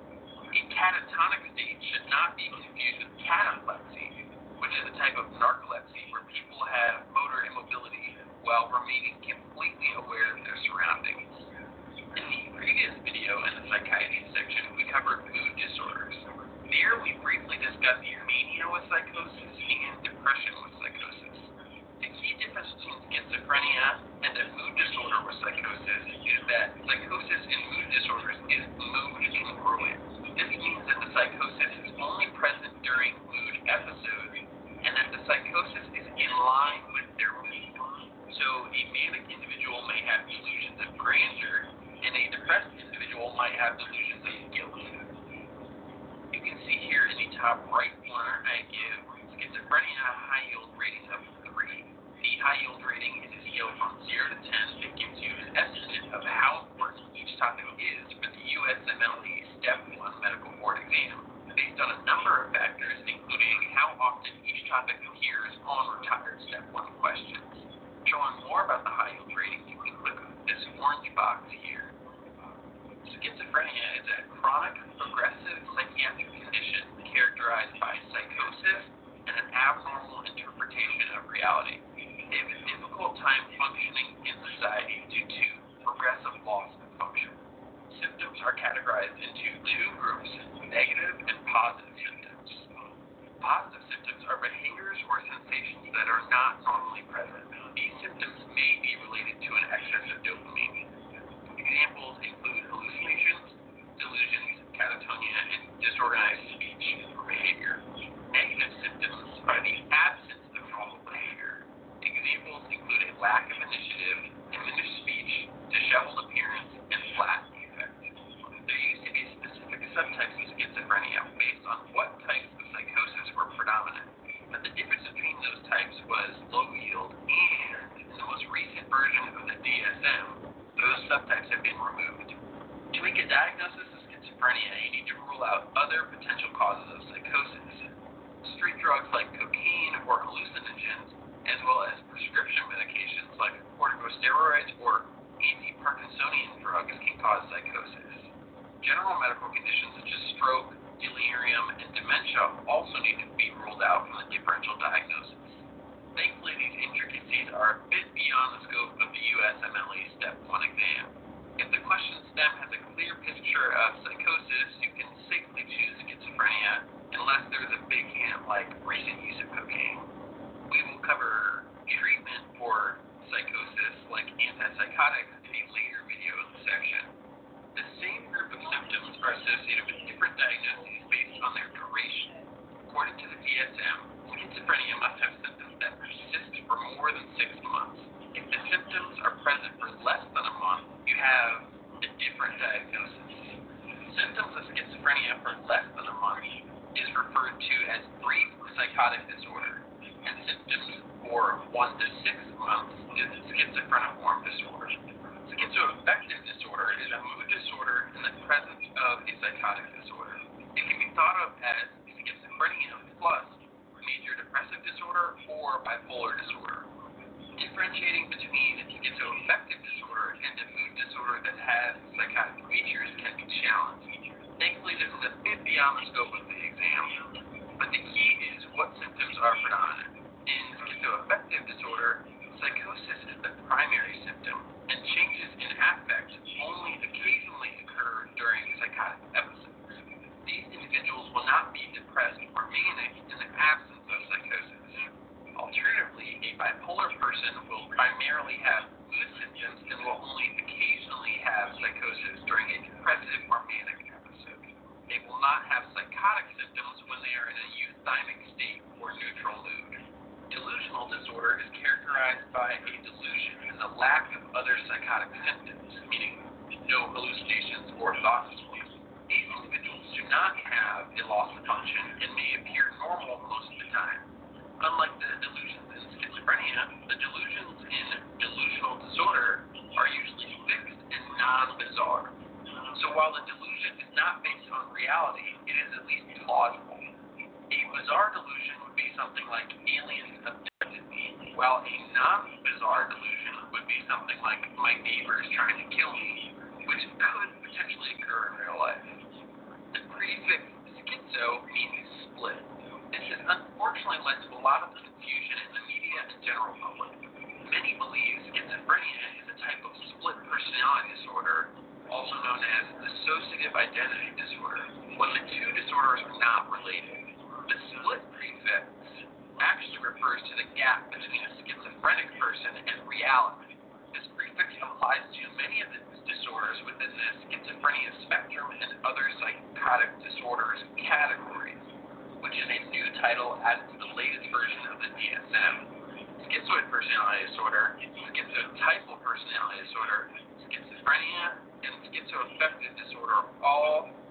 A catatonic state should not be confused with cataplexy, which is a type of narcolepsy where people have motor immobility while remaining completely aware of their surroundings. In the previous video in the psychiatry section, we covered mood disorders. There we briefly discussed mania with psychosis and depression with psychosis. The key difference between schizophrenia and a mood disorder with psychosis is that psychosis in mood disorders is mood congruent. This means that the psychosis is only present during mood episodes, and that the psychosis is in line with their mood. So a manic individual may have delusions of grandeur, and a depressed individual might have delusions of guilt. You can see here in the top right corner, I give schizophrenia a high yield rating of three. The high yield rating is a scale from zero to ten that gives you an estimate of how important each topic is for the U S M L E Step one Medical Board exam, based on a number of factors, including how often each topic appears on retired Step one questions. To learn more about the high yield rating, you can click this orange box here. Schizophrenia is a chronic, progressive psychiatric condition characterized by psychosis and an abnormal interpretation of reality. They have a difficult time functioning in society due to progressive loss of function. Symptoms are categorized into two groups, negative and positive symptoms. Positive symptoms are behaviors or sensations that are not normally present. These symptoms may be related to an excess of dopamine. Examples include hallucinations, delusions, catatonia, and disorganized speech or behavior. Negative symptoms are the absence of normal behavior. Examples include a lack of initiative, diminished speech, disheveled appearance, and flat affect. There used to be specific subtypes of schizophrenia based on what types of psychosis were predominant, but the difference between those types was low yield, and in the most recent version of the D S M, those subtypes have been removed. To make a diagnosis of schizophrenia, you need to rule out other potential causes of psychosis. Street drugs like cocaine or hallucinogens, as well as prescription medications like corticosteroids or anti-Parkinsonian drugs can cause psychosis. General medical conditions such as stroke, delirium, and dementia also need to be ruled out from the differential diagnosis. Thankfully, these intricacies are a bit beyond the scope of the U S M L E Step one exam. If the question stem has a clear picture of psychosis, you can safely choose schizophrenia unless there's a big hint like recent use of cocaine. We will cover treatment for psychosis like antipsychotics in a later video in the section. The same group of symptoms are associated with different diagnoses based on their duration. According to the D S M, schizophrenia must have symptoms that persist for more than six months. If the symptoms are present for less than a month, you have a different diagnosis. Symptoms of schizophrenia for less than a month is referred to as brief psychotic disorder, and symptoms for one to six months is schizophreniform disorder. Schizoaffective disorder is a mood disorder in the presence of a psychotic disorder. It can be thought of as schizophrenia plus major depressive disorder or bipolar disorder. Differentiating between schizoaffective disorder and a mood disorder that has psychotic features can be challenging. Thankfully, this is a bit beyond the scope of the exam, but the key is what symptoms are predominant. In schizoaffective disorder, psychosis is the primary symptom, and changes in affect only occasionally occur during psychotic episodes. These individuals will not be depressed or manic in the absence of psychosis. Alternatively, a bipolar person will primarily have mood symptoms and will only occasionally have psychosis during a depressive or manic episode. They will not have psychotic symptoms when they are in a euthymic state or neutral mood. Delusional disorder is characterized by a delusion and the lack of other psychotic symptoms, meaning no hallucinations or thought disorders. These individuals do not have a loss of function and may appear normal most of the time. Unlike the delusions in schizophrenia, the delusions in delusional disorder are usually fixed and non-bizarre. So while the delusion is not based on reality, it is at least plausible. A bizarre delusion would be something like aliens abducted me, while a non-bizarre delusion would be something like my neighbor is trying to kill me, which could potentially occur in real life. The prefix schizo means split. This has unfortunately led to a lot of confusion in the media and general public. Many believe schizophrenia is a type of split personality disorder, also known as dissociative identity disorder, when the two disorders are not related. The split prefix actually refers to the gap between a schizophrenic person and reality. This prefix applies to many of the disorders within the schizophrenia spectrum and other psychotic disorders categories, which is a new title added to the latest version of the D S M. Schizoid personality disorder, schizotypal personality disorder, schizophrenia, and schizoaffective disorder all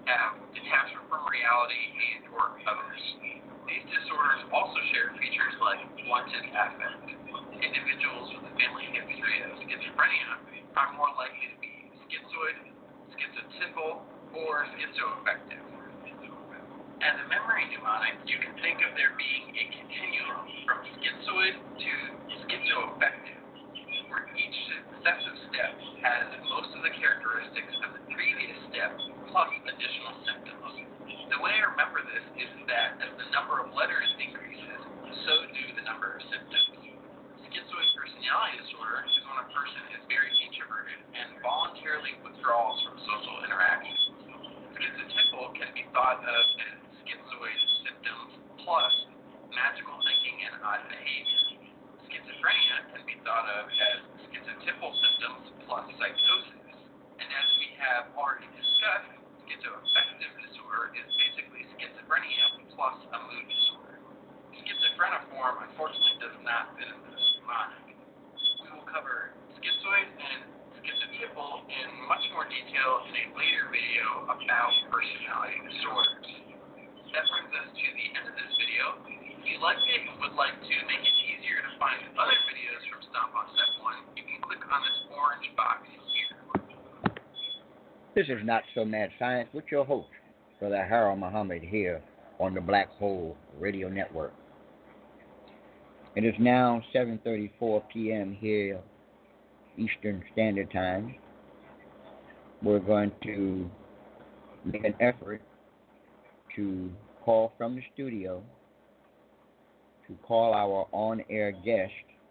have detachment from reality and or others. These disorders also share features like blunted affect. Individuals with a family history of schizophrenia are more likely to be schizoid, schizotypal, or schizoaffective. As a memory mnemonic, you can think of there being a continuum from schizoid to schizoaffective, where each successive step has most of the characteristics of the previous step plus additional symptoms. The way I remember this is that as the number of letters increases, so do the number of symptoms. Schizoid personality disorder is when a person is very introverted and voluntarily withdraws from social interactions. Schizotypal can be thought of as schizoid symptoms plus magical thinking and odd behavior. Schizophrenia can be thought of as schizotypal symptoms plus psychosis. And as we have already discussed, schizoaffective disorder is basically schizophrenia plus a mood disorder. Schizophreniform, unfortunately, does not fit into this mnemonic. We will cover schizoid and schizotypal in much more detail in a later video about personality disorders. That brings us to the end of this video. If you liked it and would like to make it easier to find other videos from Stomp on Step one, you can click on this orange box here. This is Not So Mad Science with your host, Brother Harold Muhammad, here on the Black Hole Radio Network. It is now seven thirty-four p.m. here, Eastern Standard Time. We're going to make an effort to call from the studio, to call our on-air guest,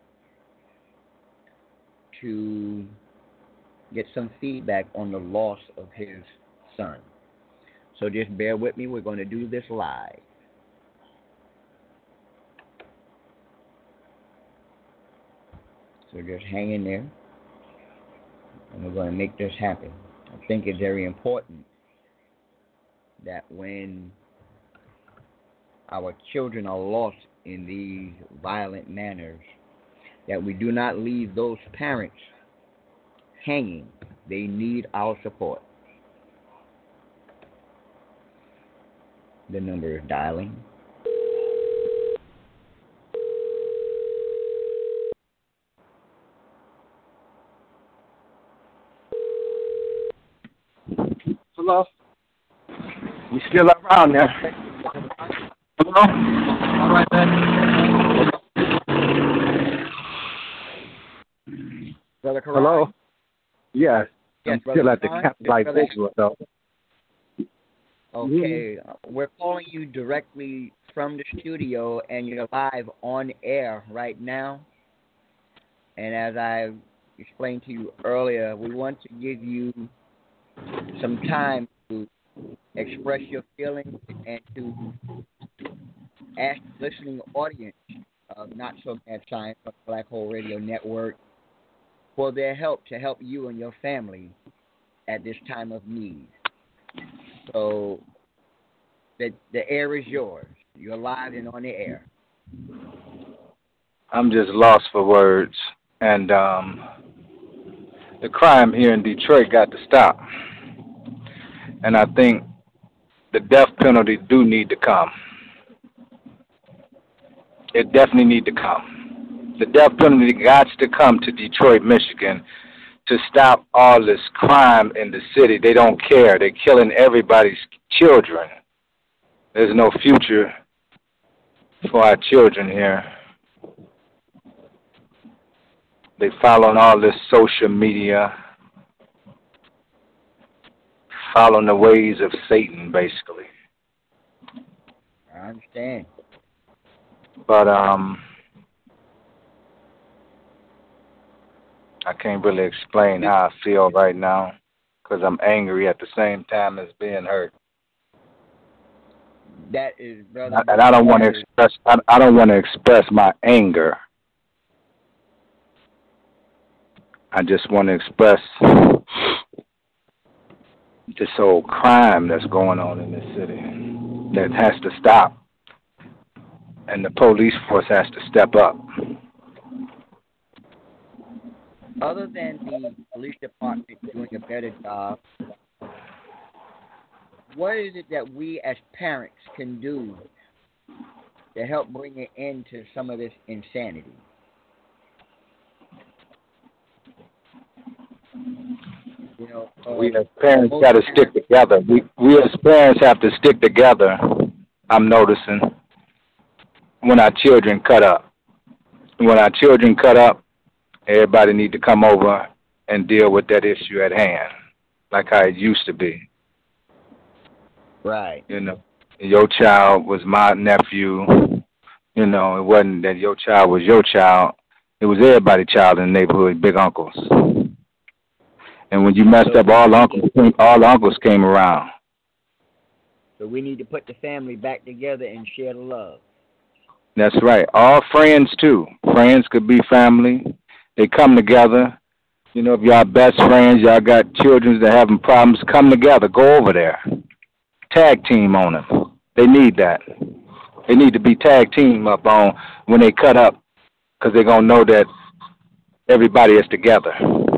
to get some feedback on the loss of his son. So just bear with me. We're going to do this live. So just hang in there, and we're going to make this happen. I think it's very important that when our children are lost in these violent manners, that we do not leave those parents hanging. They need our support. The number is dialing. Hello? You still around there? Hello? All right, man. Brother Karan? Hello? Yes. Yes, I'm Brother still at the Karan? campsite Yes, visual, though. Okay, we're calling you directly from the studio, and you're live on air right now. And as I explained to you earlier, we want to give you some time to express your feelings and to ask the listening audience of Not So Mad Science on the Black Hole Radio Network for their help to help you and your family at this time of need. So the the air is yours. You're live and on the air. I'm just lost for words. And um, the crime here in Detroit got to stop. And I think the death penalty do need to come. It definitely need to come. The death penalty got to come to Detroit, Michigan, to stop all this crime in the city. They don't care. They're killing everybody's children. There's no future for our children here. They following all this social media, following the ways of Satan, basically. I understand. But um, I can't really explain how I feel right now because I'm angry at the same time as being hurt. That is, brother. And I don't want to express. I, I don't want to express my anger. I just want to express this whole crime that's going on in this city that has to stop, and the police force has to step up. Other than the police department doing a better job, what is it that we as parents can do to help bring an end to some of this insanity? You know, uh, we as parents got to stick together. We we as parents have to stick together. I'm noticing when our children cut up. When our children cut up, everybody need to come over and deal with that issue at hand, like how it used to be. Right. You know, your child was my nephew. You know, it wasn't that your child was your child. It was everybody's child in the neighborhood, big uncles. And when you messed so up, all the uncles, all the uncles came around. So we need to put the family back together and share the love. That's right. All friends, too. Friends could be family. They come together. You know, if y'all best friends, y'all got children that having problems, come together. Go over there. Tag team on them. They need that. They need to be tag team up on when they cut up because they're going to know that everybody is together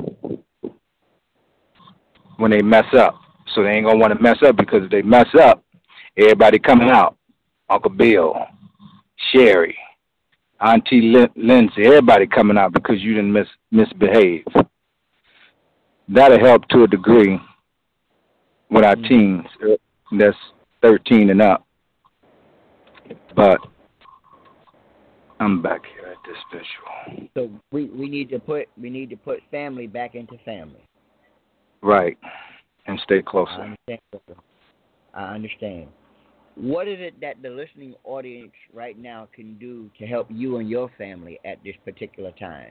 when they mess up. So they ain't going to want to mess up because if they mess up, everybody coming out. Uncle Bill, Sherry, Auntie Lin- Lindsay, everybody coming out because you didn't mis- misbehave. That'll help to a degree with our teens that's thirteen and up. But I'm back here at this visual. So we, we need to put we need to put family back into family. Right. And stay closer. I understand. I understand. What is it that the listening audience right now can do to help you and your family at this particular time?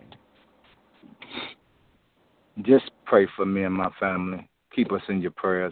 Just pray for me and my family. Keep us in your prayers.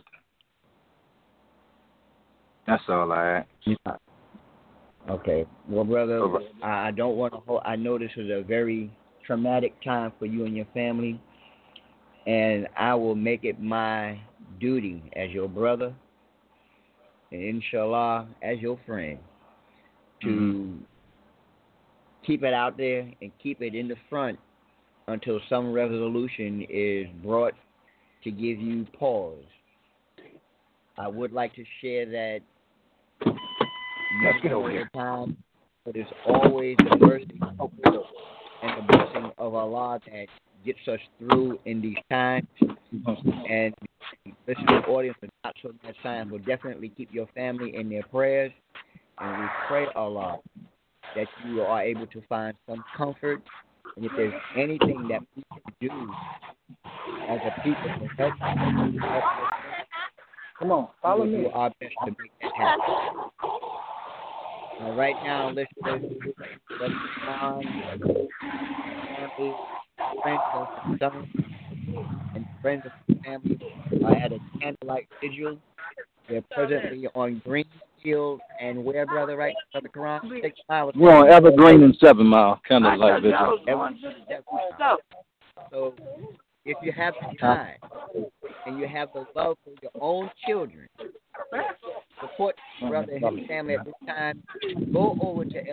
That's all I ask. Yeah. Okay. Well, brother, I don't want to hold, I know this is a very traumatic time for you and your family, and I will make it my duty as your brother and inshallah as your friend to mm-hmm. keep it out there and keep it in the front until some resolution is brought to give you pause. I would like to share that Let's get over here. Time, but it's always the mercy and the blessing of Allah that gets us through in these times. And listening audience with not so much time will definitely keep your family in their prayers. And we pray, Allah, that you are able to find some comfort. And if there's anything that we can do as a people to help you, help you, come on, follow we will me. do our best to make that happen. Uh, right now, listeners, Brother John, family, friends of the son, and friends of the family are at a candlelight vigil. They're presently on Greenfield and where, brother, right? Brother Quran? Six miles. We're on Evergreen and Seven Mile, candlelight vigil. So, if you have the time and you have the love for your own children, support your brother and his family at this time, go over to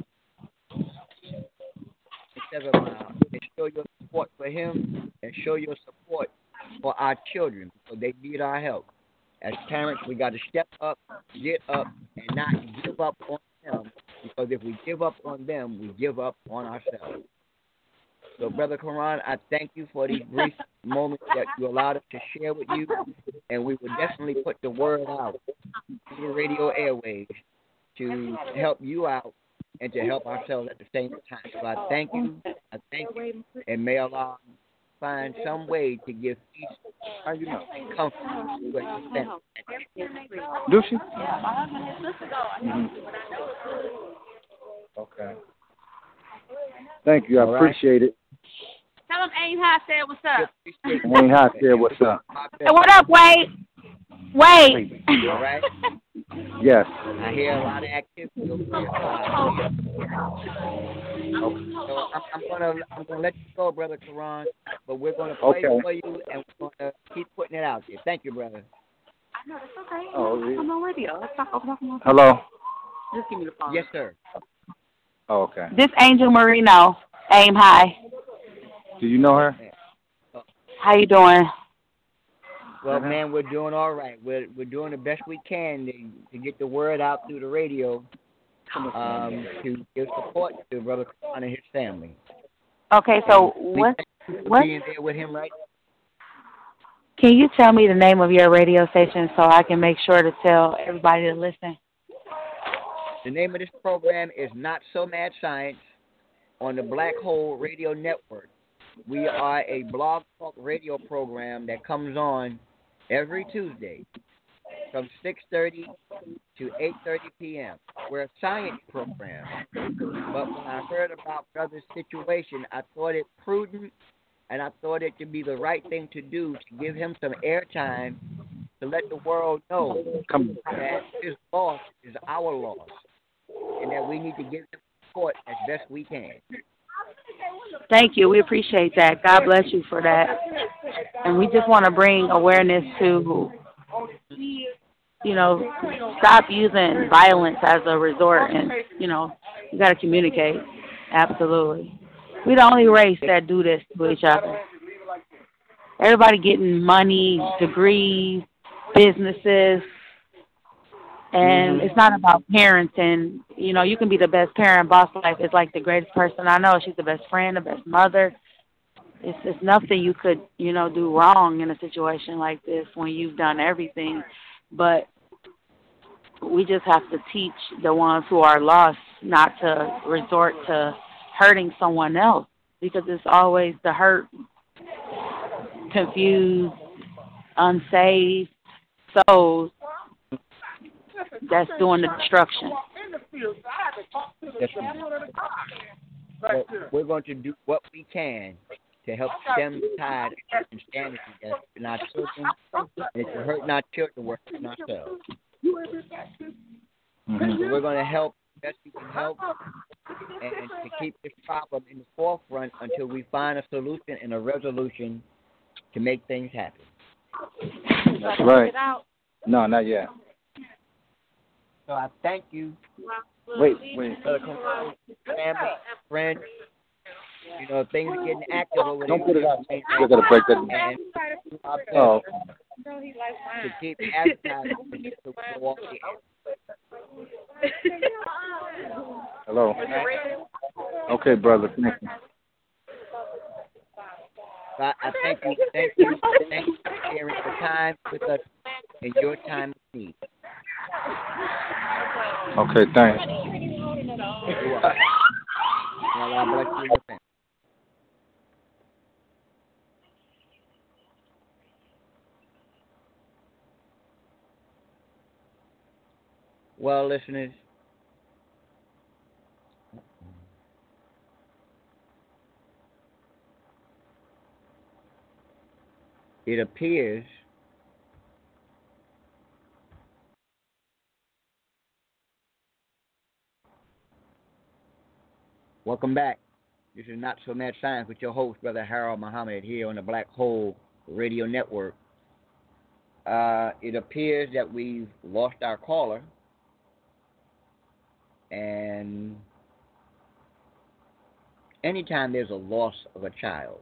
Seven Mile and show your support for him and show your support for our children because they need our help. As parents, we got to step up, get up, and not give up on them because if we give up on them, we give up on ourselves. So, Brother Quran, I thank you for these brief moments that you allowed us to share with you, and we will definitely put the word out through the radio airwaves to help you out and to help ourselves at the same time. So I thank you, I thank you, and may Allah find some way to give peace and comfort to your family. Do she? Mm-hmm. Okay. Thank you. I All appreciate right. it. Tell him Aim High said what's up. Aim High said what's up. Hey, what up, Wade? Wade. All right. Yes. I hear a lot of activity over there. So I'm, I'm gonna I'm gonna let you go, Brother Quran, but we're gonna play Okay. for you and we're gonna keep putting it out there. Thank you, brother. I know, that's okay. Oh, yeah. I'm on radio. Let's talk over the phone. Hello. Just give me the phone. Yes, sir. Oh, okay. This Angel Marino, Aim High. Do you know her? How you doing? Well, Mhm. man, we're doing all right. We're we're doing the best we can to, to get the word out through the radio, um, to give support to Brother Khan and his family. Okay, so We what? thank you for What? being there with him right Can you tell me the name of your radio station so I can make sure to tell everybody to listen? The name of this program is Not So Mad Science on the Black Hole Radio Network. We are a blog talk radio program that comes on every Tuesday from six thirty to eight thirty p.m. We're a science program. But when I heard about Brother's situation, I thought it prudent and I thought it to be the right thing to do to give him some airtime to let the world know that his loss is our loss and that we need to give him support as best we can. Thank you. We appreciate that. God bless you for that. And we just want to bring awareness to, you know, stop using violence as a resort. And, you know, you got to communicate. Absolutely. We're the only race that do this to each other. Everybody getting money, degrees, businesses. And Mhm. it's not about parenting. You know, you can be the best parent. Boss Life is like the greatest person I know. She's the best friend, the best mother. It's it's nothing you could, you know, do wrong in a situation like this when you've done everything. But we just have to teach the ones who are lost not to resort to hurting someone else, because it's always the hurt, confused, unsaved souls that's doing the destruction. Yes, ma'am. So we're going to do what we can to help stem the tide and stand it in our children. And if we're hurting our children, we're hurting ourselves. Mhm. So we're going to help best we can help and, and to keep this problem in the forefront until we find a solution and a resolution to make things happen. That's right. No, not yet. So I thank you. Wait, wait. For the family, friends. You know, things are getting active over there. Don't put it out. We're going to break that. And Oh. to keep advertising to Milwaukee. Hello. Okay, brother. Thank you. I, I thank you, thank you, thank you for sharing your time with us and your time of need. Okay, thanks. You're welcome. Now, God bless you and your family. Well, listeners, it appears welcome back. This is Not So Mad Science with your host, Brother Harold Muhammad, here on the Black Hole Radio Network. Uh, it appears that we've lost our caller, and anytime there's a loss of a child,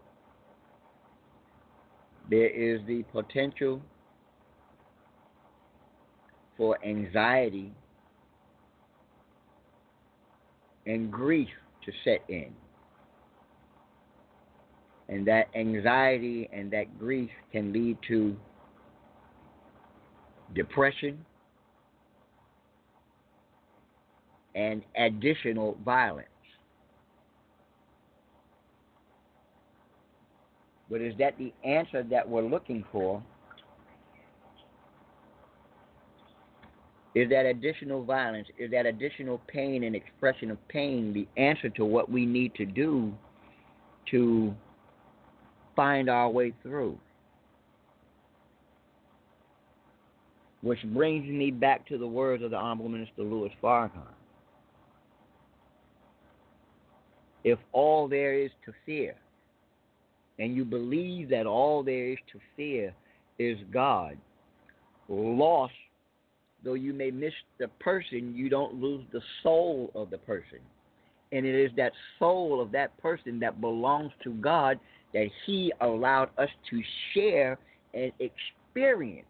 there is the potential for anxiety and grief to set in. And that anxiety and that grief can lead to depression and additional violence. But is that the answer that we're looking for? Is that additional violence, is that additional pain and expression of pain the answer to what we need to do to find our way through? Which brings me back to the words of the Honorable Minister Louis Farrakhan. If all there is to fear, and you believe that all there is to fear is God, loss, though you may miss the person, you don't lose the soul of the person. And it is that soul of that person that belongs to God that He allowed us to share and experience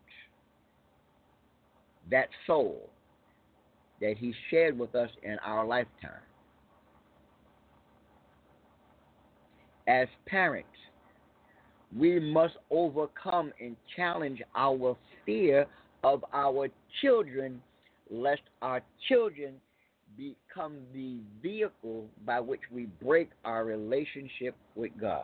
that soul that he shared with us in our lifetime. As parents, we must overcome and challenge our fear of our children, lest our children become the vehicle by which we break our relationship with God.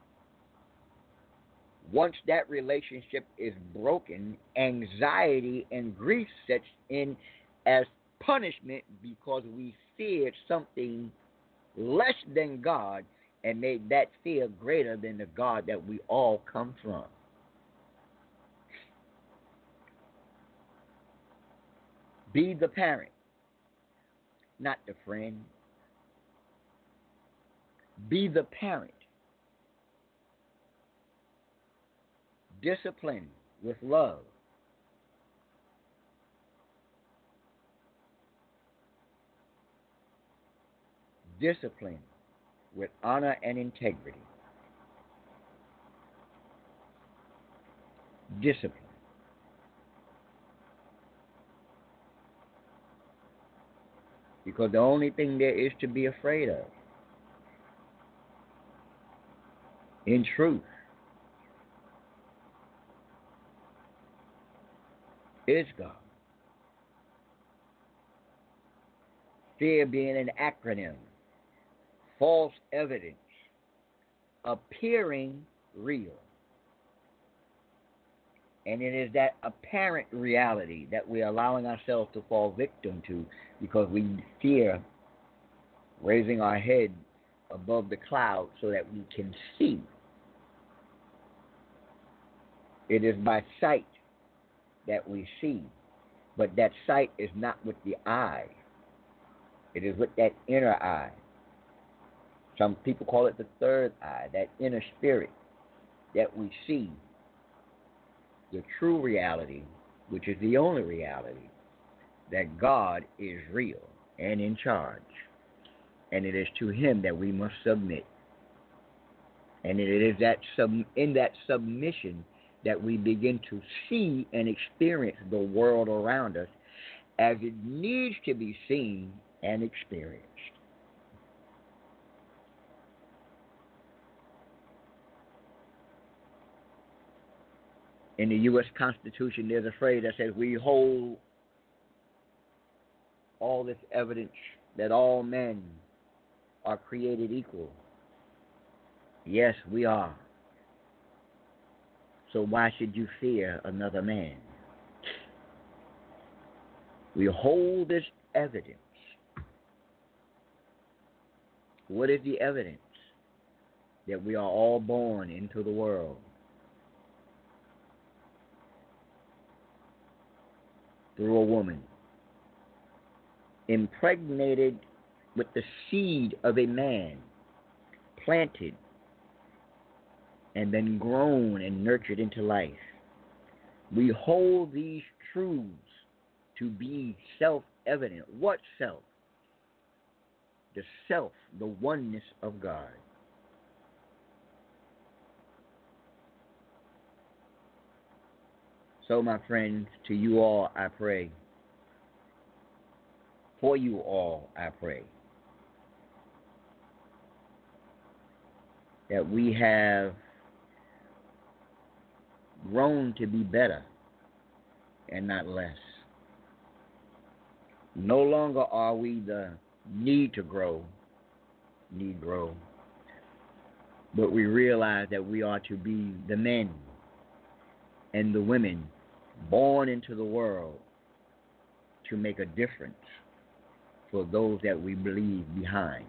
Once that relationship is broken, anxiety and grief sets in as punishment because we feared something less than God and made that fear greater than the God that we all come from. Be the parent, not the friend. Be the parent. Discipline with love. Discipline with honor and integrity. Discipline. Because the only thing there is to be afraid of, in truth, is God. Fear being an acronym, false evidence, appearing real. And it is that apparent reality that we're allowing ourselves to fall victim to because we fear raising our head above the clouds so that we can see. It is by sight that we see, but that sight is not with the eye. It is with that inner eye. Some people call it the third eye, that inner spirit that we see the true reality, which is the only reality, that God is real and in charge. And it is to him that we must submit. And it is that sub, in that submission that we begin to see and experience the world around us as it needs to be seen and experienced. In the U S Constitution, there's a phrase that says, we hold all this evidence that all men are created equal. Yes, we are. So why should you fear another man? We hold this evidence. What is the evidence? That we are all born into the world. Through a woman, impregnated with the seed of a man, planted and then grown and nurtured into life. We hold these truths to be self-evident. What self? The self, the oneness of God. So, my friends, to you all I pray. For you all I pray. That we have grown to be better and not less. No longer are we the need to grow, need grow, but we realize that we are to be the men and the women born into the world to make a difference for those that we leave behind,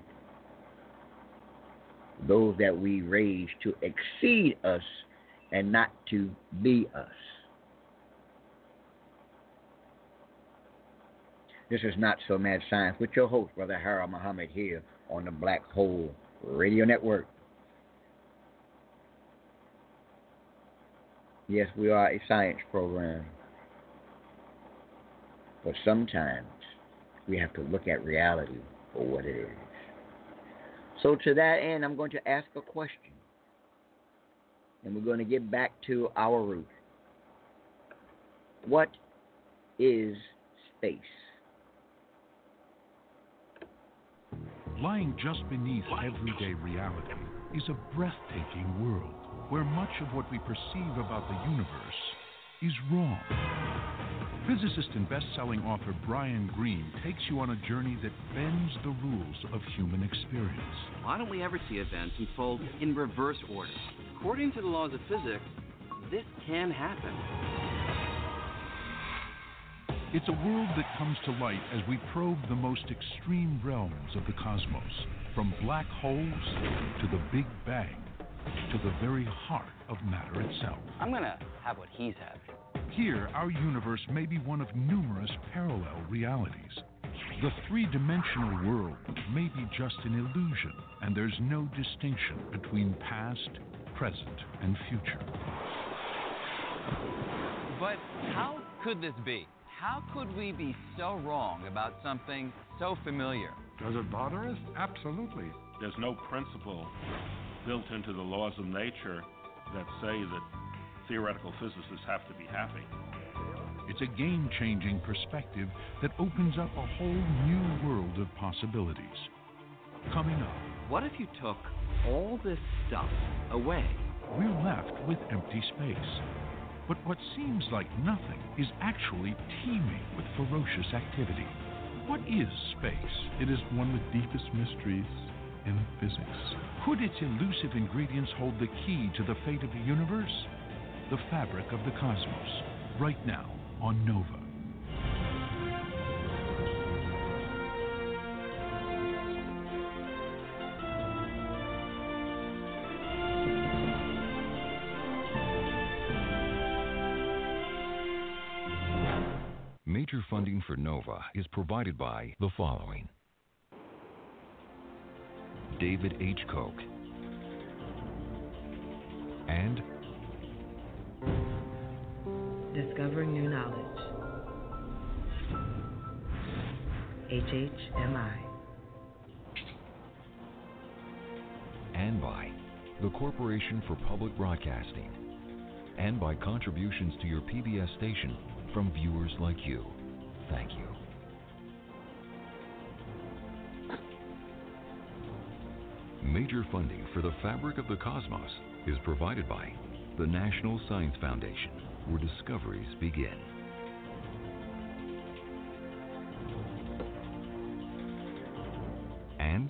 those that we raise to exceed us and not to be us. This is Not So Mad Science with your host, Brother Harold Muhammad, here on the Black Hole Radio Network. Yes, we are a science program, but sometimes we have to look at reality for what it is. So to that end, I'm going to ask a question, and we're going to get back to our root. What is space? Lying just beneath everyday reality is a breathtaking world where much of what we perceive about the universe is wrong. Physicist and best-selling author Brian Greene takes you on a journey that bends the rules of human experience. Why don't we ever see events unfold in reverse order? According to the laws of physics, this can happen. It's a world that comes to light as we probe the most extreme realms of the cosmos, from black holes to the Big Bang to the very heart of matter itself. I'm gonna have what he's having. Here, our universe may be one of numerous parallel realities. The three-dimensional world may be just an illusion, and there's no distinction between past, present, and future. But how could this be? How could we be so wrong about something so familiar? Does it bother us? Absolutely. There's no principle built into the laws of nature that say that theoretical physicists have to be happy. It's a game-changing perspective that opens up a whole new world of possibilities. Coming up, what if you took all this stuff away? We're left with empty space. But what seems like nothing is actually teeming with ferocious activity. What is space? It is one of the deepest mysteries in physics. Could its elusive ingredients hold the key to the fate of the universe? The fabric of the cosmos, right now on Nova. Major funding for Nova is provided by the following: David H. Koch and Discovering New Knowledge, H H M I, and by the Corporation for Public Broadcasting, and by contributions to your P B S station from viewers like you. Thank you. Major funding for the fabric of the cosmos is provided by the National Science Foundation, where discoveries begin. And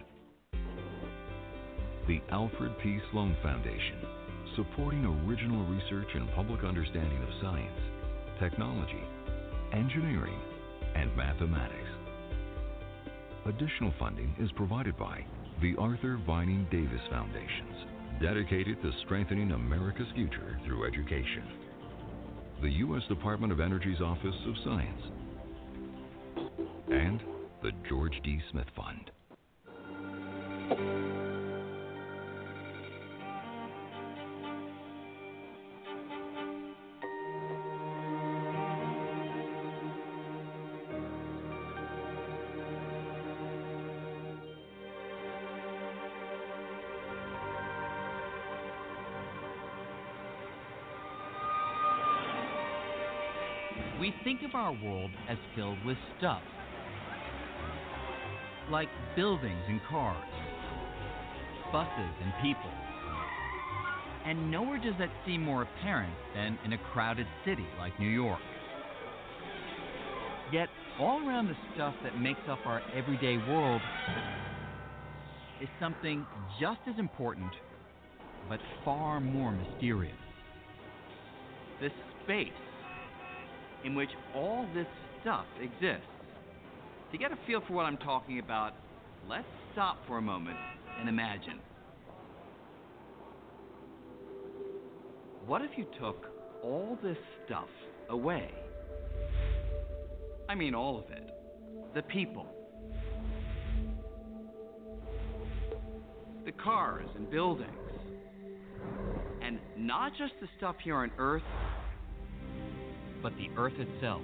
the Alfred P. Sloan Foundation, supporting original research and public understanding of science, technology, engineering, and mathematics. Additional funding is provided by the Arthur Vining Davis Foundations, dedicated to strengthening America's future through education. The U S Department of Energy's Office of Science, and the George D. Smith Fund. We think of our world as filled with stuff, like buildings and cars, buses and people. And nowhere does that seem more apparent than in a crowded city like New York. Yet, all around the stuff that makes up our everyday world is something just as important, but far more mysterious. The space in which all this stuff exists. To get a feel for what I'm talking about, let's stop for a moment and imagine. What if you took all this stuff away? I mean all of it. The people. The cars and buildings. And not just the stuff here on Earth, but the Earth itself.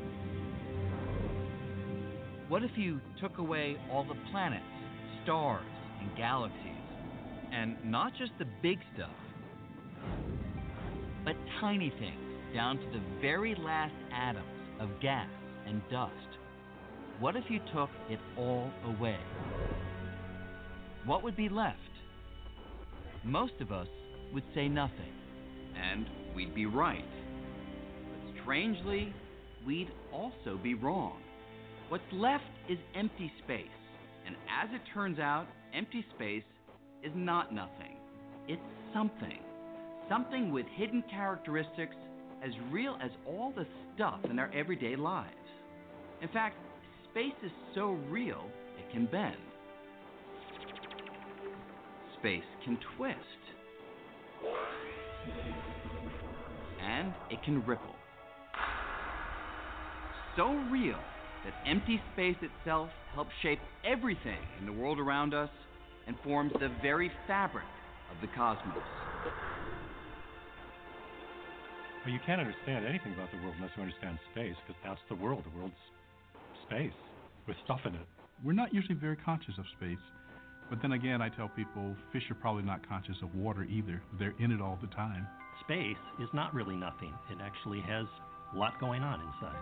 What if you took away all the planets, stars, and galaxies, and not just the big stuff, but tiny things down to the very last atoms of gas and dust. What if you took it all away? What would be left? Most of us would say nothing. And we'd be right. But strangely, we'd also be wrong. What's left is empty space. And as it turns out, empty space is not nothing. It's something. Something with hidden characteristics as real as all the stuff in our everyday lives. In fact, space is so real, it can bend. Space can twist. And it can ripple. So real that empty space itself helps shape everything in the world around us and forms the very fabric of the cosmos. Well, you can't understand anything about the world unless you understand space, because that's the world. The world's space with stuff in it. We're not usually very conscious of space. But then again, I tell people fish are probably not conscious of water either. They're in it all the time. Space is not really nothing. It actually has a lot going on inside.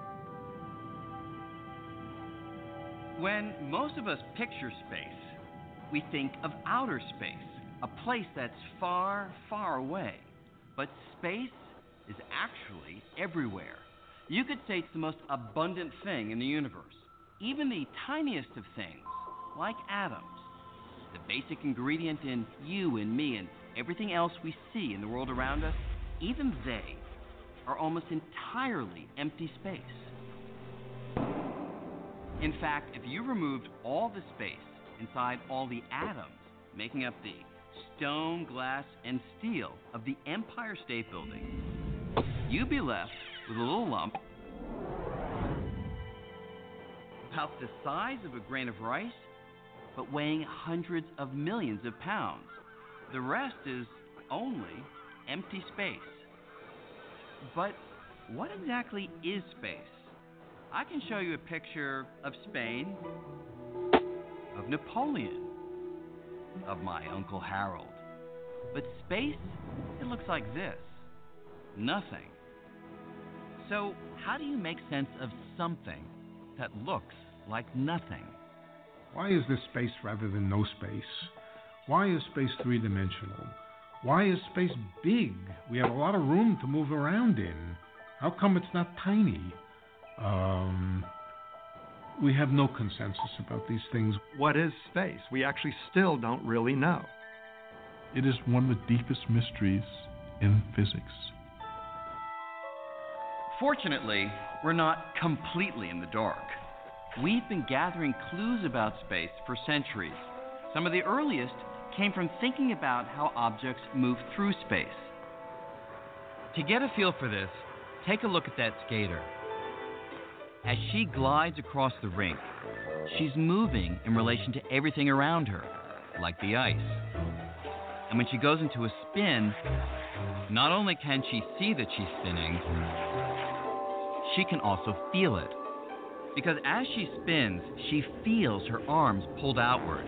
When most of us picture space, we think of outer space, a place that's far, far away. But space is actually everywhere. You could say it's the most abundant thing in the universe. Even the tiniest of things, like atoms, the basic ingredient in you and me and everything else we see in the world around us, even they are almost entirely empty space. In fact, if you removed all the space inside all the atoms making up the stone, glass, and steel of the Empire State Building, you'd be left with a little lump about the size of a grain of rice, but weighing hundreds of millions of pounds. The rest is only empty space. But what exactly is space? I can show you a picture of Spain, of Napoleon, of my Uncle Harold. But space, it looks like this. Nothing. So how do you make sense of something that looks like nothing? Why is there space rather than no space? Why is space three-dimensional? Why is space big? We have a lot of room to move around in. How come it's not tiny? Um, we have no consensus about these things. What is space? We actually still don't really know. It is one of the deepest mysteries in physics. Fortunately, we're not completely in the dark. We've been gathering clues about space for centuries. Some of the earliest came from thinking about how objects move through space. To get a feel for this, take a look at that skater. As she glides across the rink, she's moving in relation to everything around her, like the ice. And when she goes into a spin, not only can she see that she's spinning, she can also feel it. Because as she spins, she feels her arms pulled outward.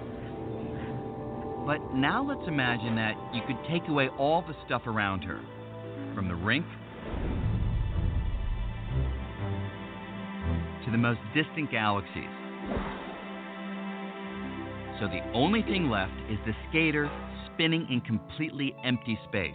But now let's imagine that you could take away all the stuff around her, from the rink to the most distant galaxies. So the only thing left is the skater spinning in completely empty space.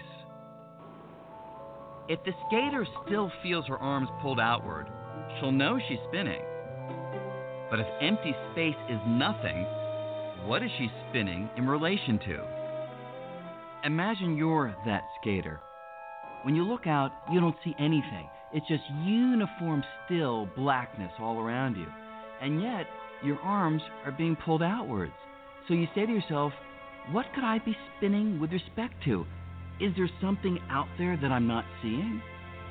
If the skater still feels her arms pulled outward, she'll know she's spinning. But if empty space is nothing, what is she spinning in relation to? Imagine you're that skater. When you look out, you don't see anything. It's just uniform, still blackness all around you. And yet, your arms are being pulled outwards. So you say to yourself, what could I be spinning with respect to? Is there something out there that I'm not seeing?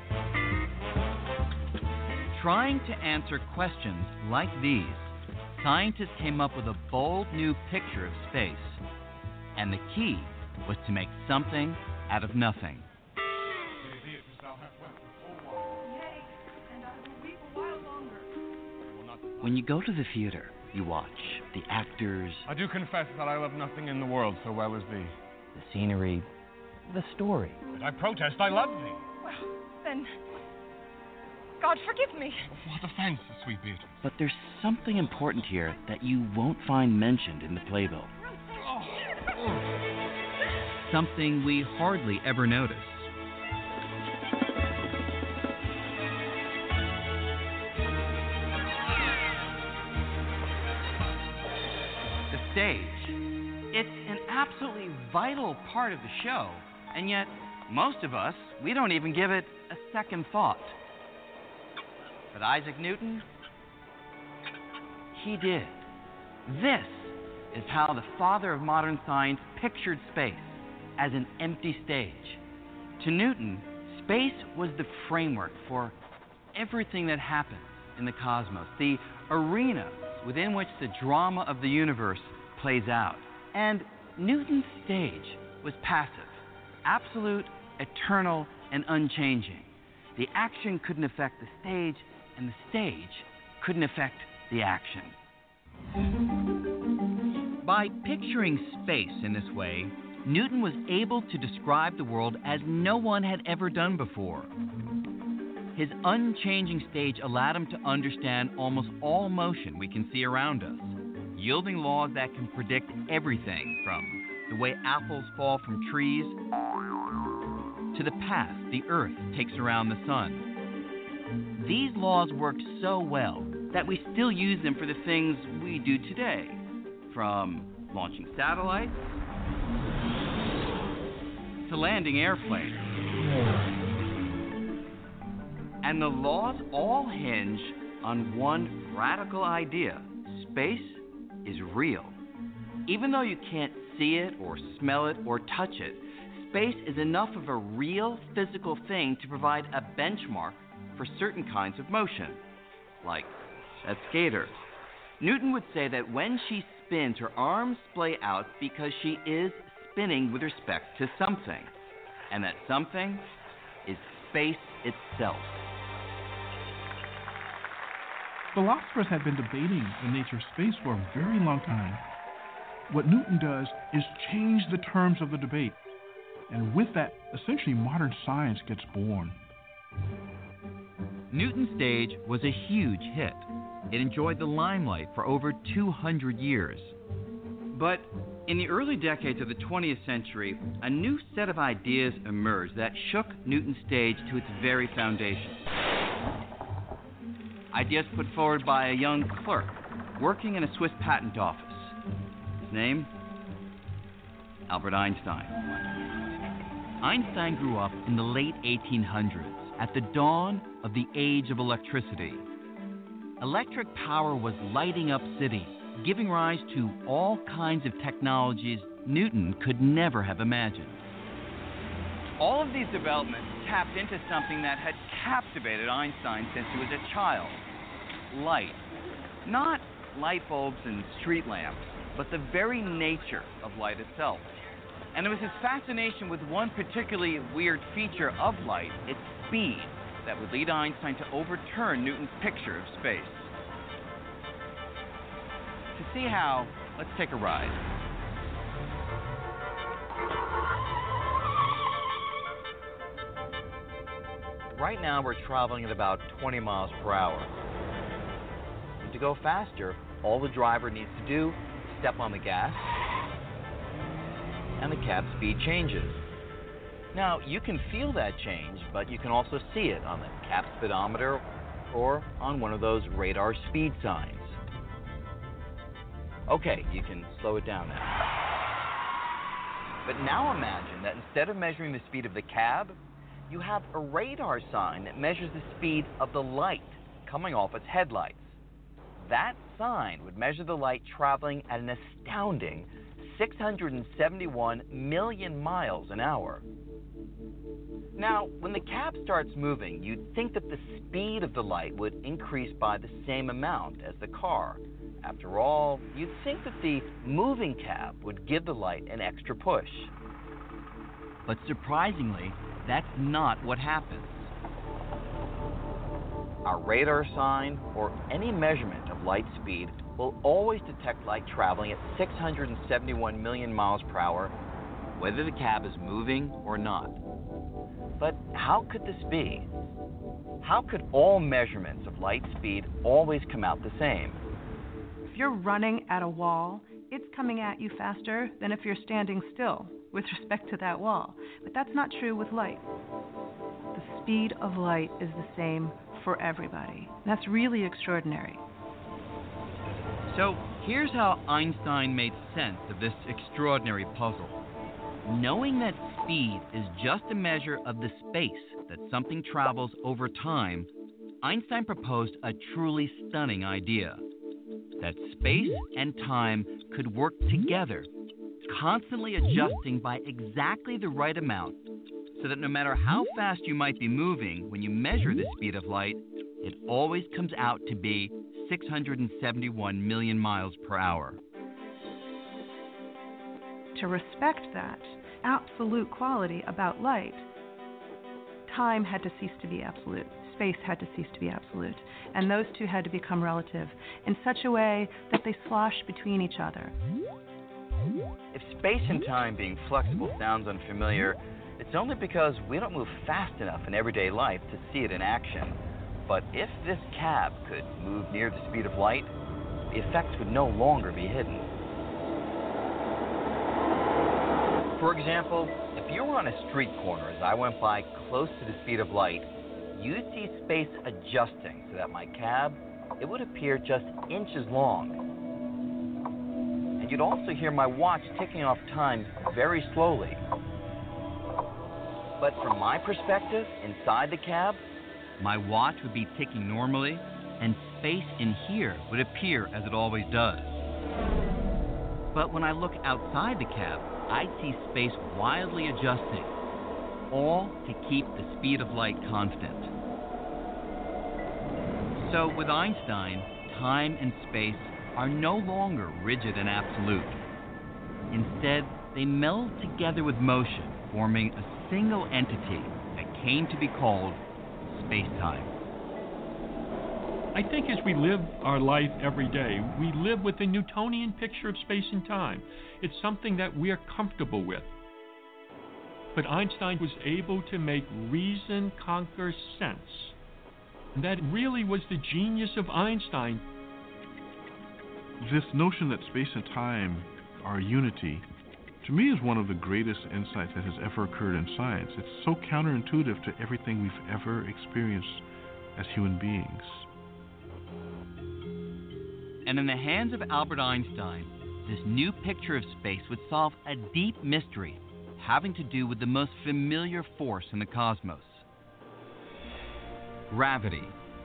Trying to answer questions like these, scientists came up with a bold new picture of space. And the key was to make something out of nothing. When you go to the theater, you watch the actors. I do confess that I love nothing in the world so well as thee. The scenery, the story. But I protest, I love thee. Well, then God forgive me. What offense, sweet Beatrice? But there's something important here that you won't find mentioned in the playbill. Something we hardly ever notice. The stage. It's an absolutely vital part of the show, and yet most of us, we don't even give it a second thought. But Isaac Newton, he did. This is how the father of modern science pictured space, as an empty stage. To Newton, space was the framework for everything that happens in the cosmos, the arena within which the drama of the universe plays out. And Newton's stage was passive, absolute, eternal, and unchanging. The action couldn't affect the stage, and the stage couldn't affect the action. By picturing space in this way, Newton was able to describe the world as no one had ever done before. His unchanging stage allowed him to understand almost all motion we can see around us, yielding laws that can predict everything from the way apples fall from trees to the path the Earth takes around the sun. These laws worked so well that we still use them for the things we do today, from launching satellites to landing airplanes. And the laws all hinge on one radical idea: space is real. Even though you can't see it or smell it or touch it, space is enough of a real physical thing to provide a benchmark for certain kinds of motion, like a skater. Newton would say that when she spins, her arms splay out because she is spinning with respect to something, and that something is space itself. Philosophers have been debating the nature of space for a very long time. What Newton does is change the terms of the debate, and with that, essentially modern science gets born. Newton's stage was a huge hit. It enjoyed the limelight for over two hundred years. But in the early decades of the twentieth century, a new set of ideas emerged that shook Newton's stage to its very foundation. Ideas put forward by a young clerk working in a Swiss patent office. His name? Albert Einstein. Einstein grew up in the late eighteen hundreds, at the dawn of the age of electricity. Electric power was lighting up cities, giving rise to all kinds of technologies Newton could never have imagined. All of these developments tapped into something that had captivated Einstein since he was a child: light. Not light bulbs and street lamps, but the very nature of light itself. And it was his fascination with one particularly weird feature of light, its speed, that would lead Einstein to overturn Newton's picture of space. To see how, let's take a ride. Right now we're traveling at about twenty miles per hour. And to go faster, all the driver needs to do is step on the gas, and the cab speed changes. Now, you can feel that change, but you can also see it on the cab speedometer or on one of those radar speed signs. Okay, you can slow it down now. But now imagine that instead of measuring the speed of the cab, you have a radar sign that measures the speed of the light coming off its headlights. That sign would measure the light traveling at an astounding six hundred seventy-one million miles an hour. Now, when the cab starts moving, you'd think that the speed of the light would increase by the same amount as the car. After all, you'd think that the moving cab would give the light an extra push. But surprisingly, that's not what happens. Our radar sign, or any measurement of light speed, will always detect light traveling at six hundred seventy-one million miles per hour whether the cab is moving or not. But how could this be? How could all measurements of light speed always come out the same? If you're running at a wall, it's coming at you faster than if you're standing still with respect to that wall. But that's not true with light. The speed of light is the same for everybody. That's really extraordinary. So here's how Einstein made sense of this extraordinary puzzle. Knowing that speed is just a measure of the space that something travels over time, Einstein proposed a truly stunning idea. That space and time could work together, constantly adjusting by exactly the right amount, so that no matter how fast you might be moving when you measure the speed of light, it always comes out to be six hundred seventy-one million miles per hour. To respect that absolute quality about light, time had to cease to be absolute. Space had to cease to be absolute. And those two had to become relative in such a way that they slosh between each other. If space and time being flexible sounds unfamiliar, it's only because we don't move fast enough in everyday life to see it in action. But if this cab could move near the speed of light, the effects would no longer be hidden. For example, if you were on a street corner as I went by close to the speed of light, you'd see space adjusting so that my cab, it would appear just inches long. And you'd also hear my watch ticking off time very slowly. But from my perspective, inside the cab, my watch would be ticking normally, and space in here would appear as it always does. But when I look outside the cab, I'd see space wildly adjusting, all to keep the speed of light constant. So with Einstein, time and space are no longer rigid and absolute. Instead, they meld together with motion, forming a single entity that came to be called space-time. I think as we live our life every day, we live with a Newtonian picture of space and time. It's something that we are comfortable with. But Einstein was able to make reason conquer sense. And that really was the genius of Einstein. This notion that space and time are unity, to me, is one of the greatest insights that has ever occurred in science. It's so counterintuitive to everything we've ever experienced as human beings. And in the hands of Albert Einstein, this new picture of space would solve a deep mystery having to do with the most familiar force in the cosmos: gravity.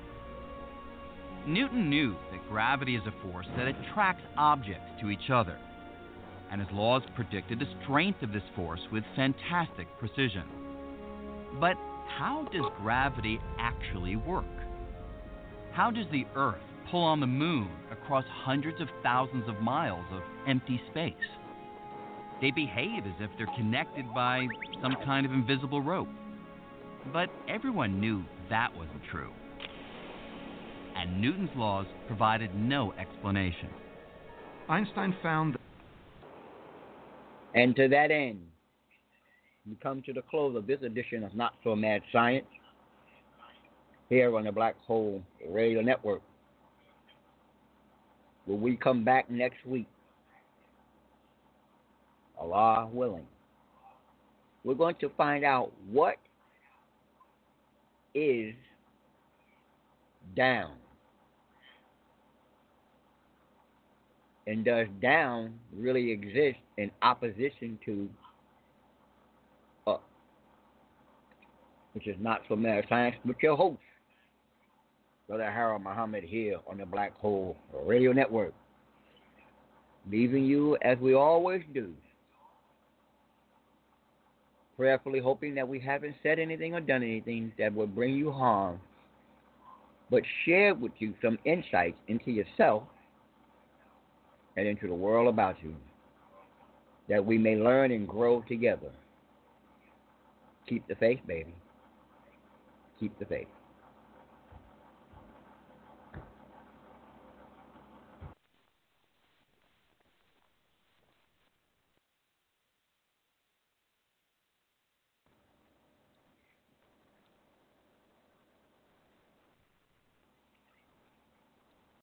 Newton knew that gravity is a force that attracts objects to each other, and his laws predicted the strength of this force with fantastic precision. But how does gravity actually work? How does the Earth pull on the moon across hundreds of thousands of miles of empty space? They behave as if they're connected by some kind of invisible rope. But everyone knew that wasn't true. And Newton's laws provided no explanation. Einstein found that. And to that end, we come to the close of this edition of Not So Mad Science here on the Black Hole Radio Network. Will we come back next week? Allah willing. We're going to find out what is down. And does down really exist in opposition to up? Which is Not So Mad Science with your host, Brother Harold Muhammad, here on the Black Hole Radio Network. Leaving you as we always do, prayerfully hoping that we haven't said anything or done anything that will bring you harm, but share with you some insights into yourself and into the world about you, that we may learn and grow together. Keep the faith, baby. Keep the faith.